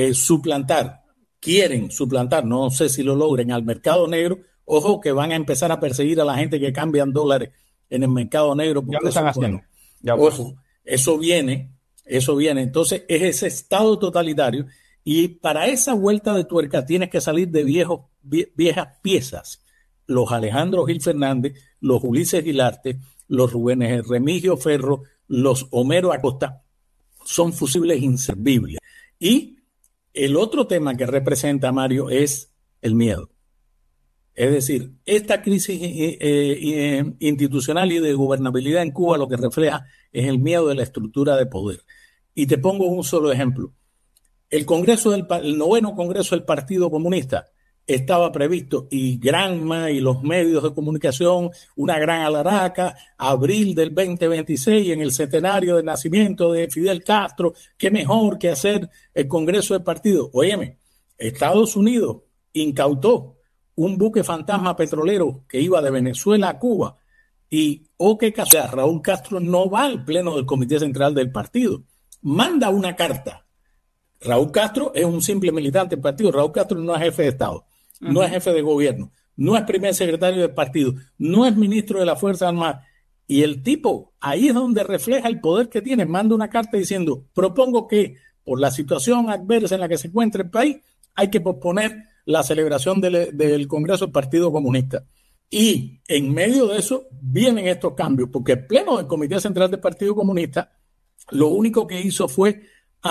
S5: quieren suplantar, no sé si lo logren, al mercado negro. Ojo que van a empezar a perseguir a la gente que cambian dólares en el mercado negro.
S4: Ya lo están haciendo.
S5: Ojo, eso viene. Entonces es ese estado totalitario, y para esa vuelta de tuerca tienes que salir de viejas piezas. Los Alejandro Gil Fernández, los Ulises Gilarte, los Rubén Remigio Ferro, los Homero Acosta, son fusibles inservibles. Y el otro tema que representa, Mario, es el miedo. Es decir, esta crisis institucional y de gobernabilidad en Cuba lo que refleja es el miedo de la estructura de poder. Y te pongo un solo ejemplo. El noveno Congreso del Partido Comunista estaba previsto, y Granma y los medios de comunicación, una gran alaraca, abril del 2026, en el centenario del nacimiento de Fidel Castro, qué mejor que hacer el Congreso del Partido. Óyeme, Estados Unidos incautó un buque fantasma petrolero que iba de Venezuela a Cuba, y qué casualidad, Raúl Castro no va al pleno del Comité Central del partido, manda una carta. Raúl Castro es un simple militante del partido. Raúl Castro no es jefe de Estado, no es jefe de gobierno, no es primer secretario del partido, no es ministro de la Fuerza Armada. Y el tipo, ahí es donde refleja el poder que tiene. Manda una carta diciendo: propongo que, por la situación adversa en la que se encuentra el país, hay que posponer la celebración del Congreso del Partido Comunista. Y en medio de eso vienen estos cambios, porque el pleno del Comité Central del Partido Comunista lo único que hizo fue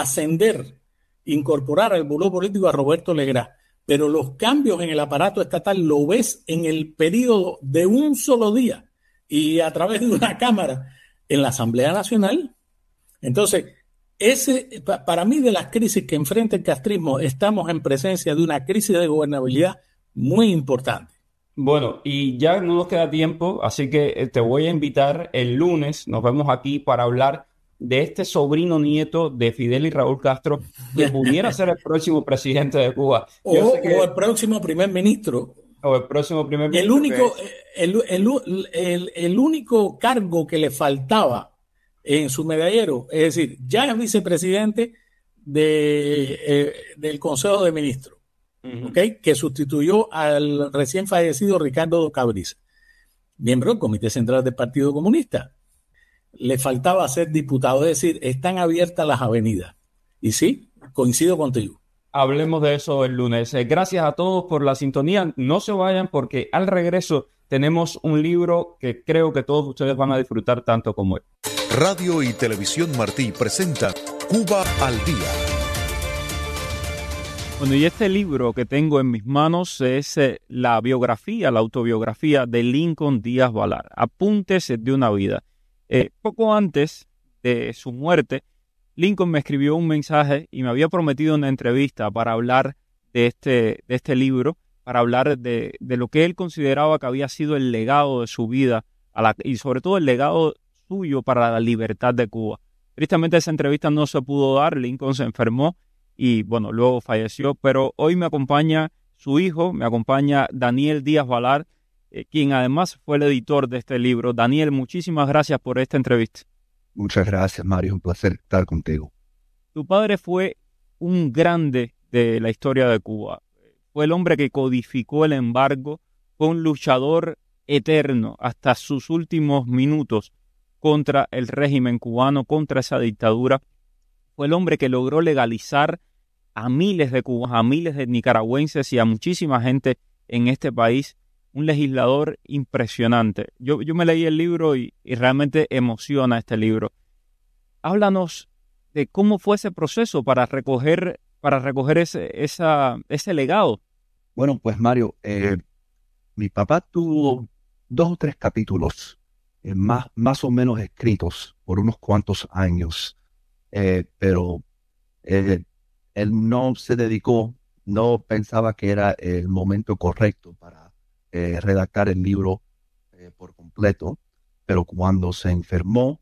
S5: incorporar al buró político a Roberto Legrá. Pero los cambios en el aparato estatal lo ves en el periodo de un solo día y a través de una cámara en la Asamblea Nacional. Entonces, para mí, de las crisis que enfrenta el castrismo, estamos en presencia de una crisis de gobernabilidad muy importante.
S4: Bueno, y ya no nos queda tiempo, así que te voy a invitar el lunes. Nos vemos aquí para hablar de este sobrino nieto de Fidel y Raúl Castro, que pudiera ser el próximo presidente de Cuba.
S5: O el próximo primer ministro.
S4: O el próximo primer ministro.
S5: El único cargo que le faltaba en su medallero, es decir, ya es vicepresidente del Consejo de Ministros, ¿okay? Que sustituyó al recién fallecido Ricardo Cabriza, miembro del Comité Central del Partido Comunista. Le faltaba ser diputado, es decir, están abiertas las avenidas. Y sí, coincido contigo.
S4: Hablemos de eso el lunes. Gracias a todos por la sintonía. No se vayan, porque al regreso tenemos un libro que creo que todos ustedes van a disfrutar tanto como él.
S2: Radio y Televisión Martí presenta Cuba al Día.
S4: Bueno, y este libro que tengo en mis manos es la autobiografía de Lincoln Díaz Balart, Apuntes de una vida. Poco antes de su muerte, Lincoln me escribió un mensaje y me había prometido una entrevista para hablar de este libro, para hablar de lo que él consideraba que había sido el legado de su vida y sobre todo el legado suyo para la libertad de Cuba. Tristemente esa entrevista no se pudo dar, Lincoln se enfermó y bueno, luego falleció, pero hoy me acompaña su hijo, me acompaña Daniel Díaz Balart, quien además fue el editor de este libro. Daniel, muchísimas gracias por esta entrevista.
S7: Muchas gracias, Mario. Es un placer estar contigo.
S4: Tu padre fue un grande de la historia de Cuba. Fue el hombre que codificó el embargo, fue un luchador eterno hasta sus últimos minutos contra el régimen cubano, contra esa dictadura. Fue el hombre que logró legalizar a miles de cubanos, a miles de nicaragüenses y a muchísima gente en este país. Un legislador impresionante. Yo me leí el libro y realmente emociona este libro. Háblanos de cómo fue ese proceso para recoger ese legado.
S7: Bueno, pues Mario, mi papá tuvo 2 o 3 capítulos más o menos escritos por unos cuantos años, pero él no se dedicó, no pensaba que era el momento correcto para redactar el libro por completo, pero cuando se enfermó,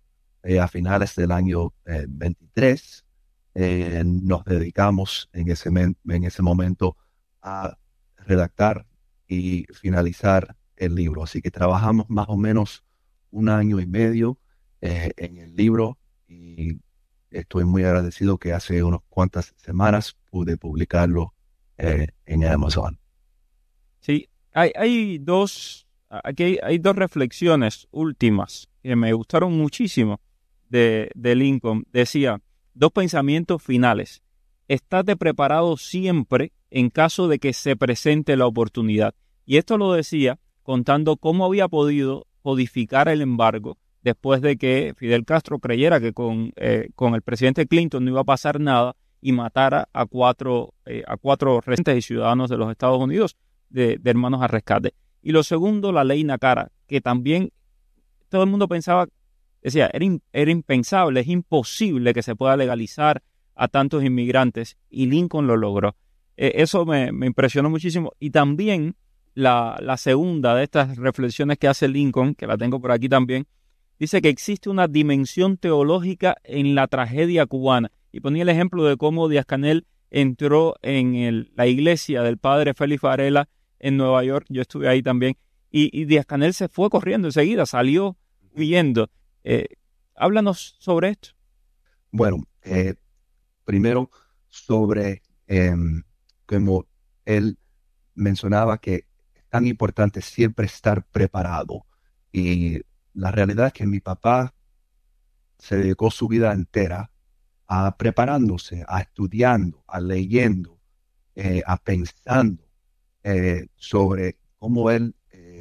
S7: a finales del año 23, nos dedicamos en ese momento a redactar y finalizar el libro. Así que trabajamos más o menos 1 año y medio en el libro, y estoy muy agradecido que hace unas cuantas semanas pude publicarlo en Amazon.
S4: Sí, hay dos reflexiones últimas que me gustaron muchísimo de Lincoln. Decía, 2 pensamientos finales. Estate preparado siempre en caso de que se presente la oportunidad. Y esto lo decía contando cómo había podido codificar el embargo después de que Fidel Castro creyera que con el presidente Clinton no iba a pasar nada y matara a cuatro residentes y ciudadanos de los Estados Unidos de hermanos al rescate. Y lo segundo, la ley NACARA, que también todo el mundo pensaba, decía, era impensable, es imposible que se pueda legalizar a tantos inmigrantes, y Lincoln lo logró. Eso me impresionó muchísimo. Y también la segunda de estas reflexiones que hace Lincoln, que la tengo por aquí también, dice que existe una dimensión teológica en la tragedia cubana. Y ponía el ejemplo de cómo Díaz-Canel entró en la iglesia del padre Félix Varela en Nueva York. Yo estuve ahí también. Y Díaz-Canel se fue corriendo enseguida, salió huyendo. Háblanos sobre esto.
S7: Bueno, primero sobre como él mencionaba, que es tan importante siempre estar preparado. Y la realidad es que mi papá se dedicó su vida entera a preparándose, a estudiando, a leyendo, a pensando sobre cómo él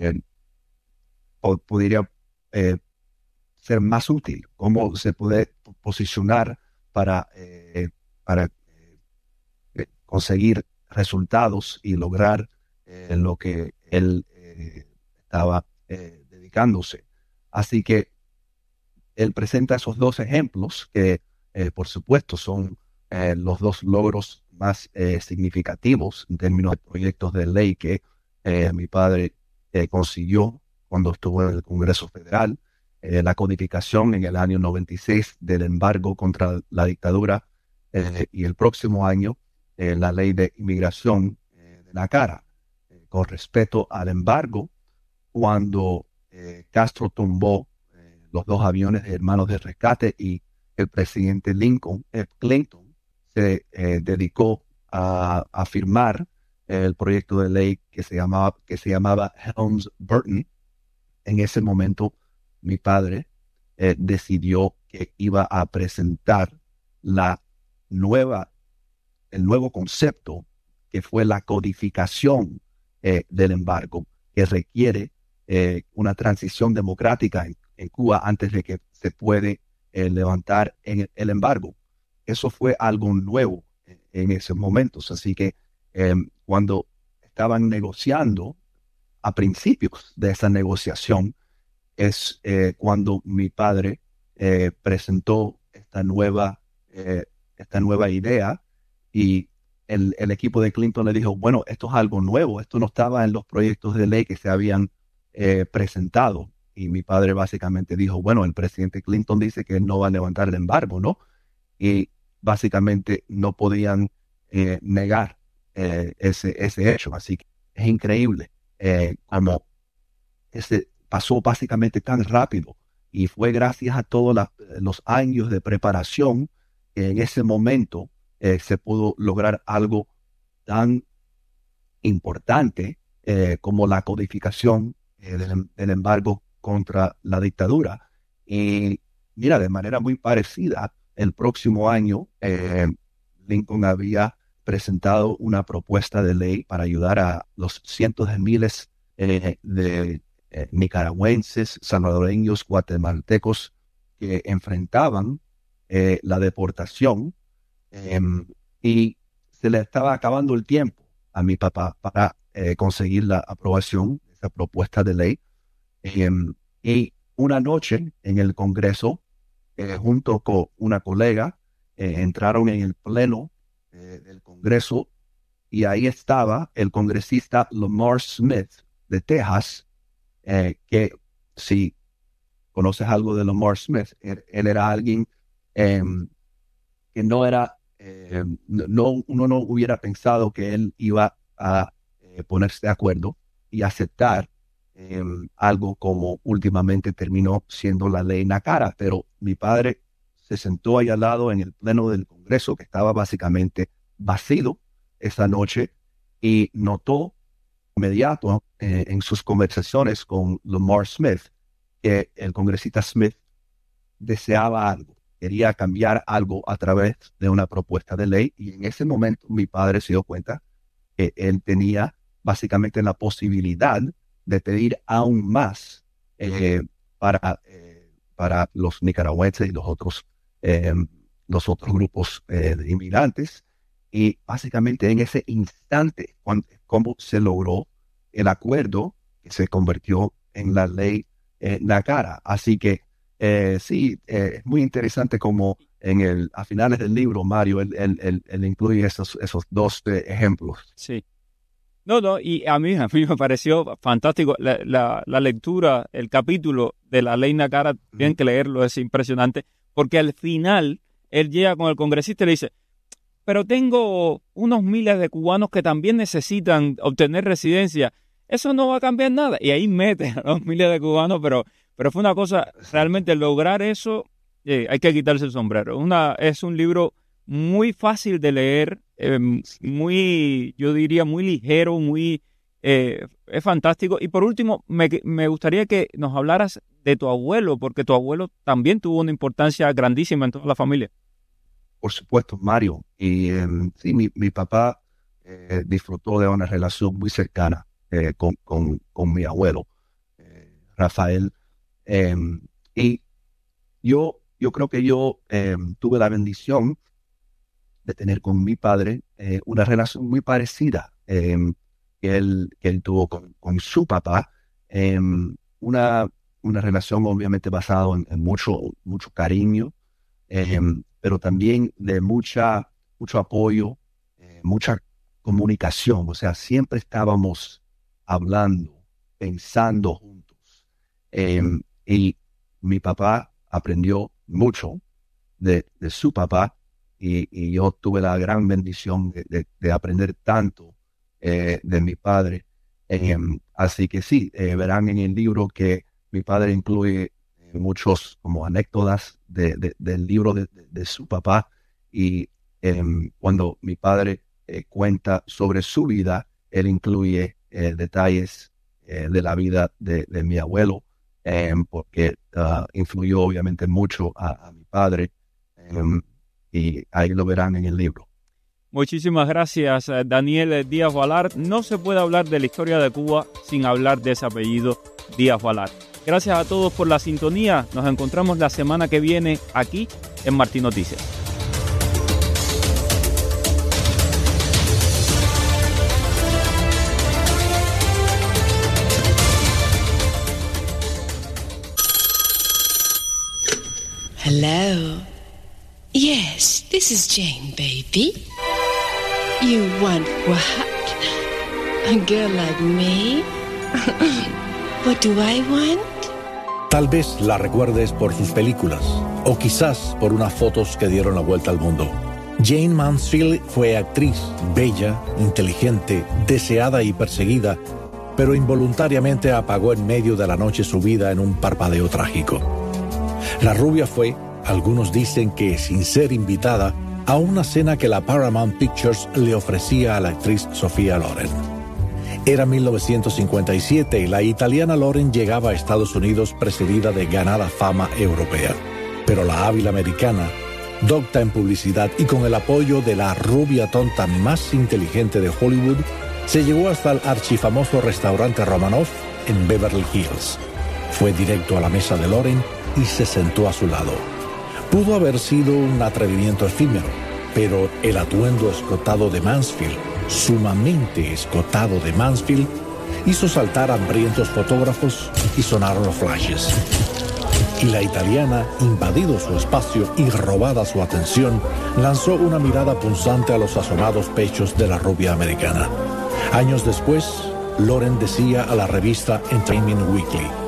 S7: podría ser más útil, cómo se puede posicionar para conseguir resultados y lograr lo que él estaba dedicándose. Así que él presenta esos 2 ejemplos que, por supuesto, son los 2 logros más significativos en términos de proyectos de ley que mi padre consiguió cuando estuvo en el Congreso Federal. La codificación en el año 96 del embargo contra la dictadura, y el próximo año la ley de inmigración de NACARA. Con respecto al embargo, cuando Castro tumbó los 2 aviones de hermanos de rescate, y el presidente Clinton se dedicó a firmar el proyecto de ley que se llamaba Helms-Burton. En ese momento mi padre decidió que iba a presentar el nuevo concepto, que fue la codificación del embargo, que requiere una transición democrática en Cuba antes de que se puede levantar el embargo. Eso fue algo nuevo en esos momentos. Así que cuando estaban negociando, a principios de esa negociación, es cuando mi padre presentó esta nueva idea, y el equipo de Clinton le dijo, bueno, esto es algo nuevo, esto no estaba en los proyectos de ley que se habían presentado. Y mi padre básicamente dijo, bueno, el presidente Clinton dice que no va a levantar el embargo, ¿no? Y básicamente no podían negar ese hecho. Así que es increíble cómo pasó básicamente tan rápido, y fue gracias a todos los años de preparación que en ese momento se pudo lograr algo tan importante como la codificación del embargo contra la dictadura. Y mira, de manera muy parecida, el próximo año Lincoln había presentado una propuesta de ley para ayudar a los cientos de miles de nicaragüenses, salvadoreños, guatemaltecos que enfrentaban la deportación, y se le estaba acabando el tiempo a mi papá para conseguir la aprobación de esa propuesta de ley. Y una noche en el Congreso, junto con una colega, entraron en el pleno del Congreso, y ahí estaba el congresista Lamar Smith de Texas, que si conoces algo de Lamar Smith, él era alguien que no era, uno no hubiera pensado que él iba a ponerse de acuerdo y aceptar algo como últimamente terminó siendo la ley NACARA. Pero mi padre se sentó ahí al lado en el pleno del Congreso, que estaba básicamente vacío esa noche, y notó inmediato en sus conversaciones con Lamar Smith que el congresista Smith deseaba algo, quería cambiar algo a través de una propuesta de ley, y en ese momento mi padre se dio cuenta que él tenía básicamente la posibilidad de pedir aún más para los nicaragüenses y los otros grupos de inmigrantes. Y básicamente en ese instante, cómo se logró el acuerdo que se convirtió en la ley NACARA. Así que sí, es muy interesante como a finales del libro, Mario, él incluye esos dos ejemplos.
S4: Sí. No, y a mí me pareció fantástico la lectura, el capítulo de la ley NACARA, tienen que leerlo, es impresionante, porque al final él llega con el congresista y le dice, pero tengo unos miles de cubanos que también necesitan obtener residencia, eso no va a cambiar nada, y ahí mete a los miles de cubanos, pero fue una cosa, realmente lograr eso, hay que quitarse el sombrero. Es un libro muy fácil de leer, yo diría muy ligero, es fantástico. Y por último, me gustaría que nos hablaras de tu abuelo, porque tu abuelo también tuvo una importancia grandísima en toda la familia.
S7: Por supuesto, Mario. Y sí, mi papá disfrutó de una relación muy cercana con mi abuelo, Rafael. Y yo creo que yo tuve la bendición de tener con mi padre una relación muy parecida que él tuvo con su papá. Una relación obviamente basada en mucho cariño, pero también de mucho apoyo, mucha comunicación. O sea, siempre estábamos hablando, pensando juntos. Y mi papá aprendió mucho de su papá, y yo tuve la gran bendición de aprender tanto de mi padre. Así que sí, verán en el libro que mi padre incluye muchos como anécdotas del libro de su papá, y cuando mi padre cuenta sobre su vida, él incluye detalles de la vida de mi abuelo, porque influyó obviamente mucho a mi padre, y ahí lo verán en el libro.
S4: Muchísimas gracias, Daniel Díaz Balart. No se puede hablar de la historia de Cuba sin hablar de ese apellido, Díaz Balart. Gracias a todos por la sintonía. Nos encontramos la semana que viene aquí en Martí Noticias.
S10: Hello. Yes, this is Jane, baby. You want what? A girl like me? What do I want?
S9: Tal vez la recuerdes por sus películas, o quizás por unas fotos que dieron la vuelta al mundo. Jayne Mansfield fue actriz, bella, inteligente, deseada y perseguida, pero involuntariamente apagó en medio de la noche su vida en un parpadeo trágico. La rubia fue, algunos dicen que sin ser invitada, a una cena que la Paramount Pictures le ofrecía a la actriz Sophia Loren. Era 1957 y la italiana Loren llegaba a Estados Unidos precedida de ganada fama europea. Pero la hábil americana, docta en publicidad y con el apoyo de la rubia tonta más inteligente de Hollywood, se llegó hasta el archifamoso restaurante Romanov en Beverly Hills. Fue directo a la mesa de Loren y se sentó a su lado. Pudo haber sido un atrevimiento efímero, pero el atuendo escotado de Mansfield, sumamente escotado de Mansfield, hizo saltar hambrientos fotógrafos y sonaron los flashes. Y la italiana, invadido su espacio y robada su atención, lanzó una mirada punzante a los asomados pechos de la rubia americana. Años después, Loren decía a la revista Entertainment Weekly: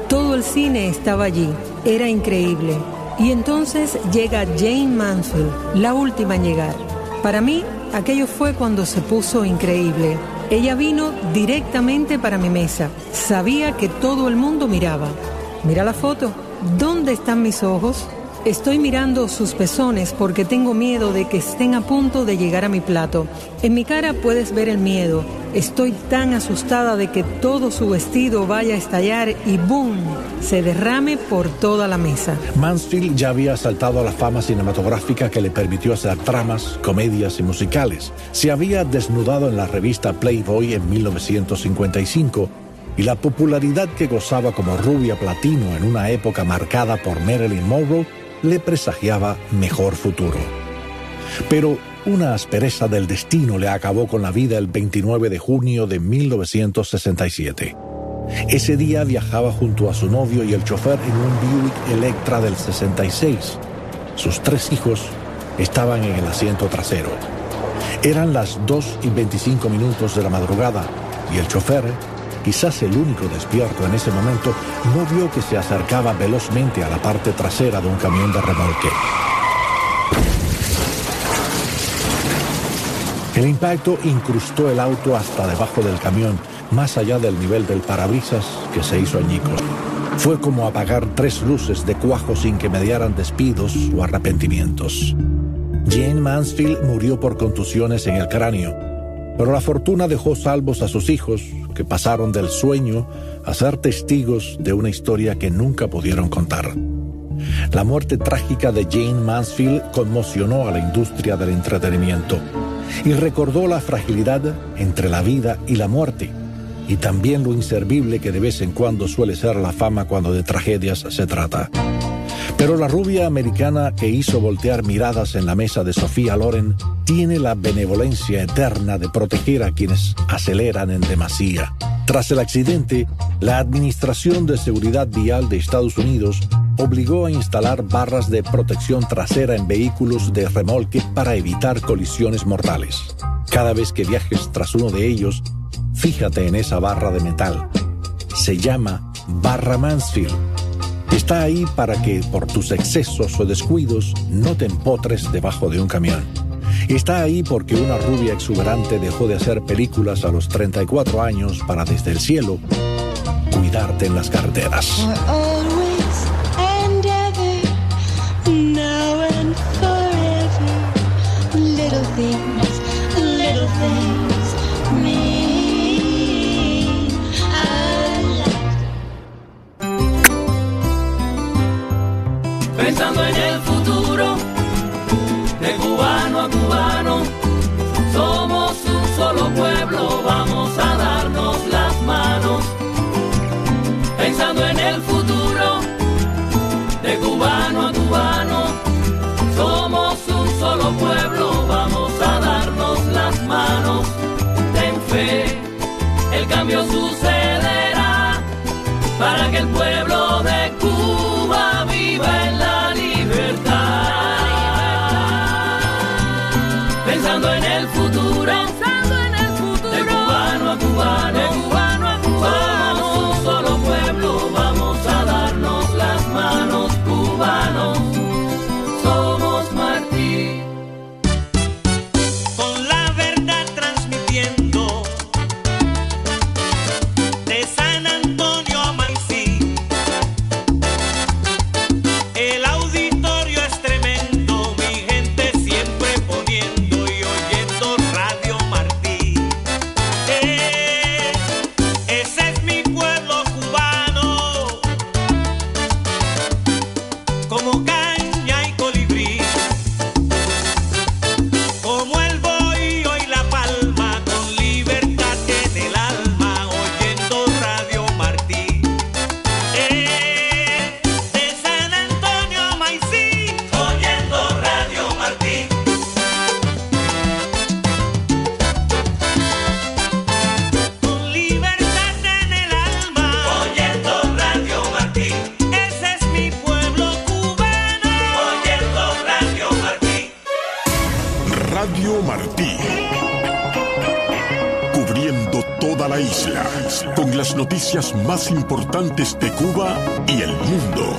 S11: Todo el cine estaba allí. Era increíble. Y entonces llega Jayne Mansfield, la última en llegar. Para mí, aquello fue cuando se puso increíble. Ella vino directamente para mi mesa. Sabía que todo el mundo miraba. Mira la foto. ¿Dónde están mis ojos? Estoy mirando sus pezones porque tengo miedo de que estén a punto de llegar a mi plato. En mi cara puedes ver el miedo. Estoy tan asustada de que todo su vestido vaya a estallar y ¡boom!, se derrame por toda la mesa.
S9: Mansfield ya había saltado a la fama cinematográfica que le permitió hacer tramas, comedias y musicales. Se había desnudado en la revista Playboy en 1955 y la popularidad que gozaba como rubia platino en una época marcada por Marilyn Monroe le presagiaba mejor futuro. Pero una aspereza del destino le acabó con la vida el 29 de junio de 1967. Ese día viajaba junto a su novio y el chofer en un Buick Electra del 66. Sus 3 hijos estaban en el asiento trasero. Eran las 2:25 de la madrugada y el chofer, quizás el único despierto en ese momento, no vio que se acercaba velozmente a la parte trasera de un camión de remolque. El impacto incrustó el auto hasta debajo del camión, más allá del nivel del parabrisas, que se hizo añicos. Fue como apagar 3 luces de cuajo sin que mediaran despidos o arrepentimientos. Jayne Mansfield murió por contusiones en el cráneo, pero la fortuna dejó salvos a sus hijos, que pasaron del sueño a ser testigos de una historia que nunca pudieron contar. La muerte trágica de Jayne Mansfield conmocionó a la industria del entretenimiento y recordó la fragilidad entre la vida y la muerte, y también lo inservible que de vez en cuando suele ser la fama cuando de tragedias se trata. Pero la rubia americana que hizo voltear miradas en la mesa de Sophia Loren tiene la benevolencia eterna de proteger a quienes aceleran en demasía. Tras el accidente, la Administración de Seguridad Vial de Estados Unidos obligó a instalar barras de protección trasera en vehículos de remolque para evitar colisiones mortales. Cada vez que viajes tras uno de ellos, fíjate en esa barra de metal. Se llama Barra Mansfield. Está ahí para que, por tus excesos o descuidos, no te empotres debajo de un camión. Está ahí porque una rubia exuberante dejó de hacer películas a los 34 años para, desde el cielo, cuidarte en las carreteras.
S12: Pensando en el futuro, de cubano a cubano, somos un solo pueblo, vamos a darnos las manos. Pensando en el futuro, de cubano a cubano, somos un solo pueblo, vamos a darnos las manos. Ten fe, el cambio sucederá, para que el pueblo de Cuba viva en la libertad. Pensando en el futuro, de cubano a cubano, somos un solo pueblo, vamos a darnos las manos, cubanos, somos Martí.
S13: Con la verdad transmitiendo de San Antonio a Maicí. El auditorio es tremendo, mi gente siempre poniendo y oyendo Radio Martí. Ese es mi pueblo cubano, como caña y colibrí, como el bohío y la palma, con libertad en el alma, oyendo Radio Martí. De San Antonio a Maicí, oyendo Radio Martí. Con libertad en el alma, oyendo Radio Martí. Ese es mi pueblo cubano, oyendo Radio Martí.
S1: Radio Martí. Cubriendo toda toda la isla, con las noticias más importantes de Cuba y el mundo.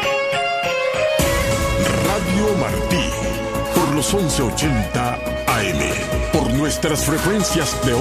S1: Radio Martí, por los 1180 AM, por nuestras frecuencias de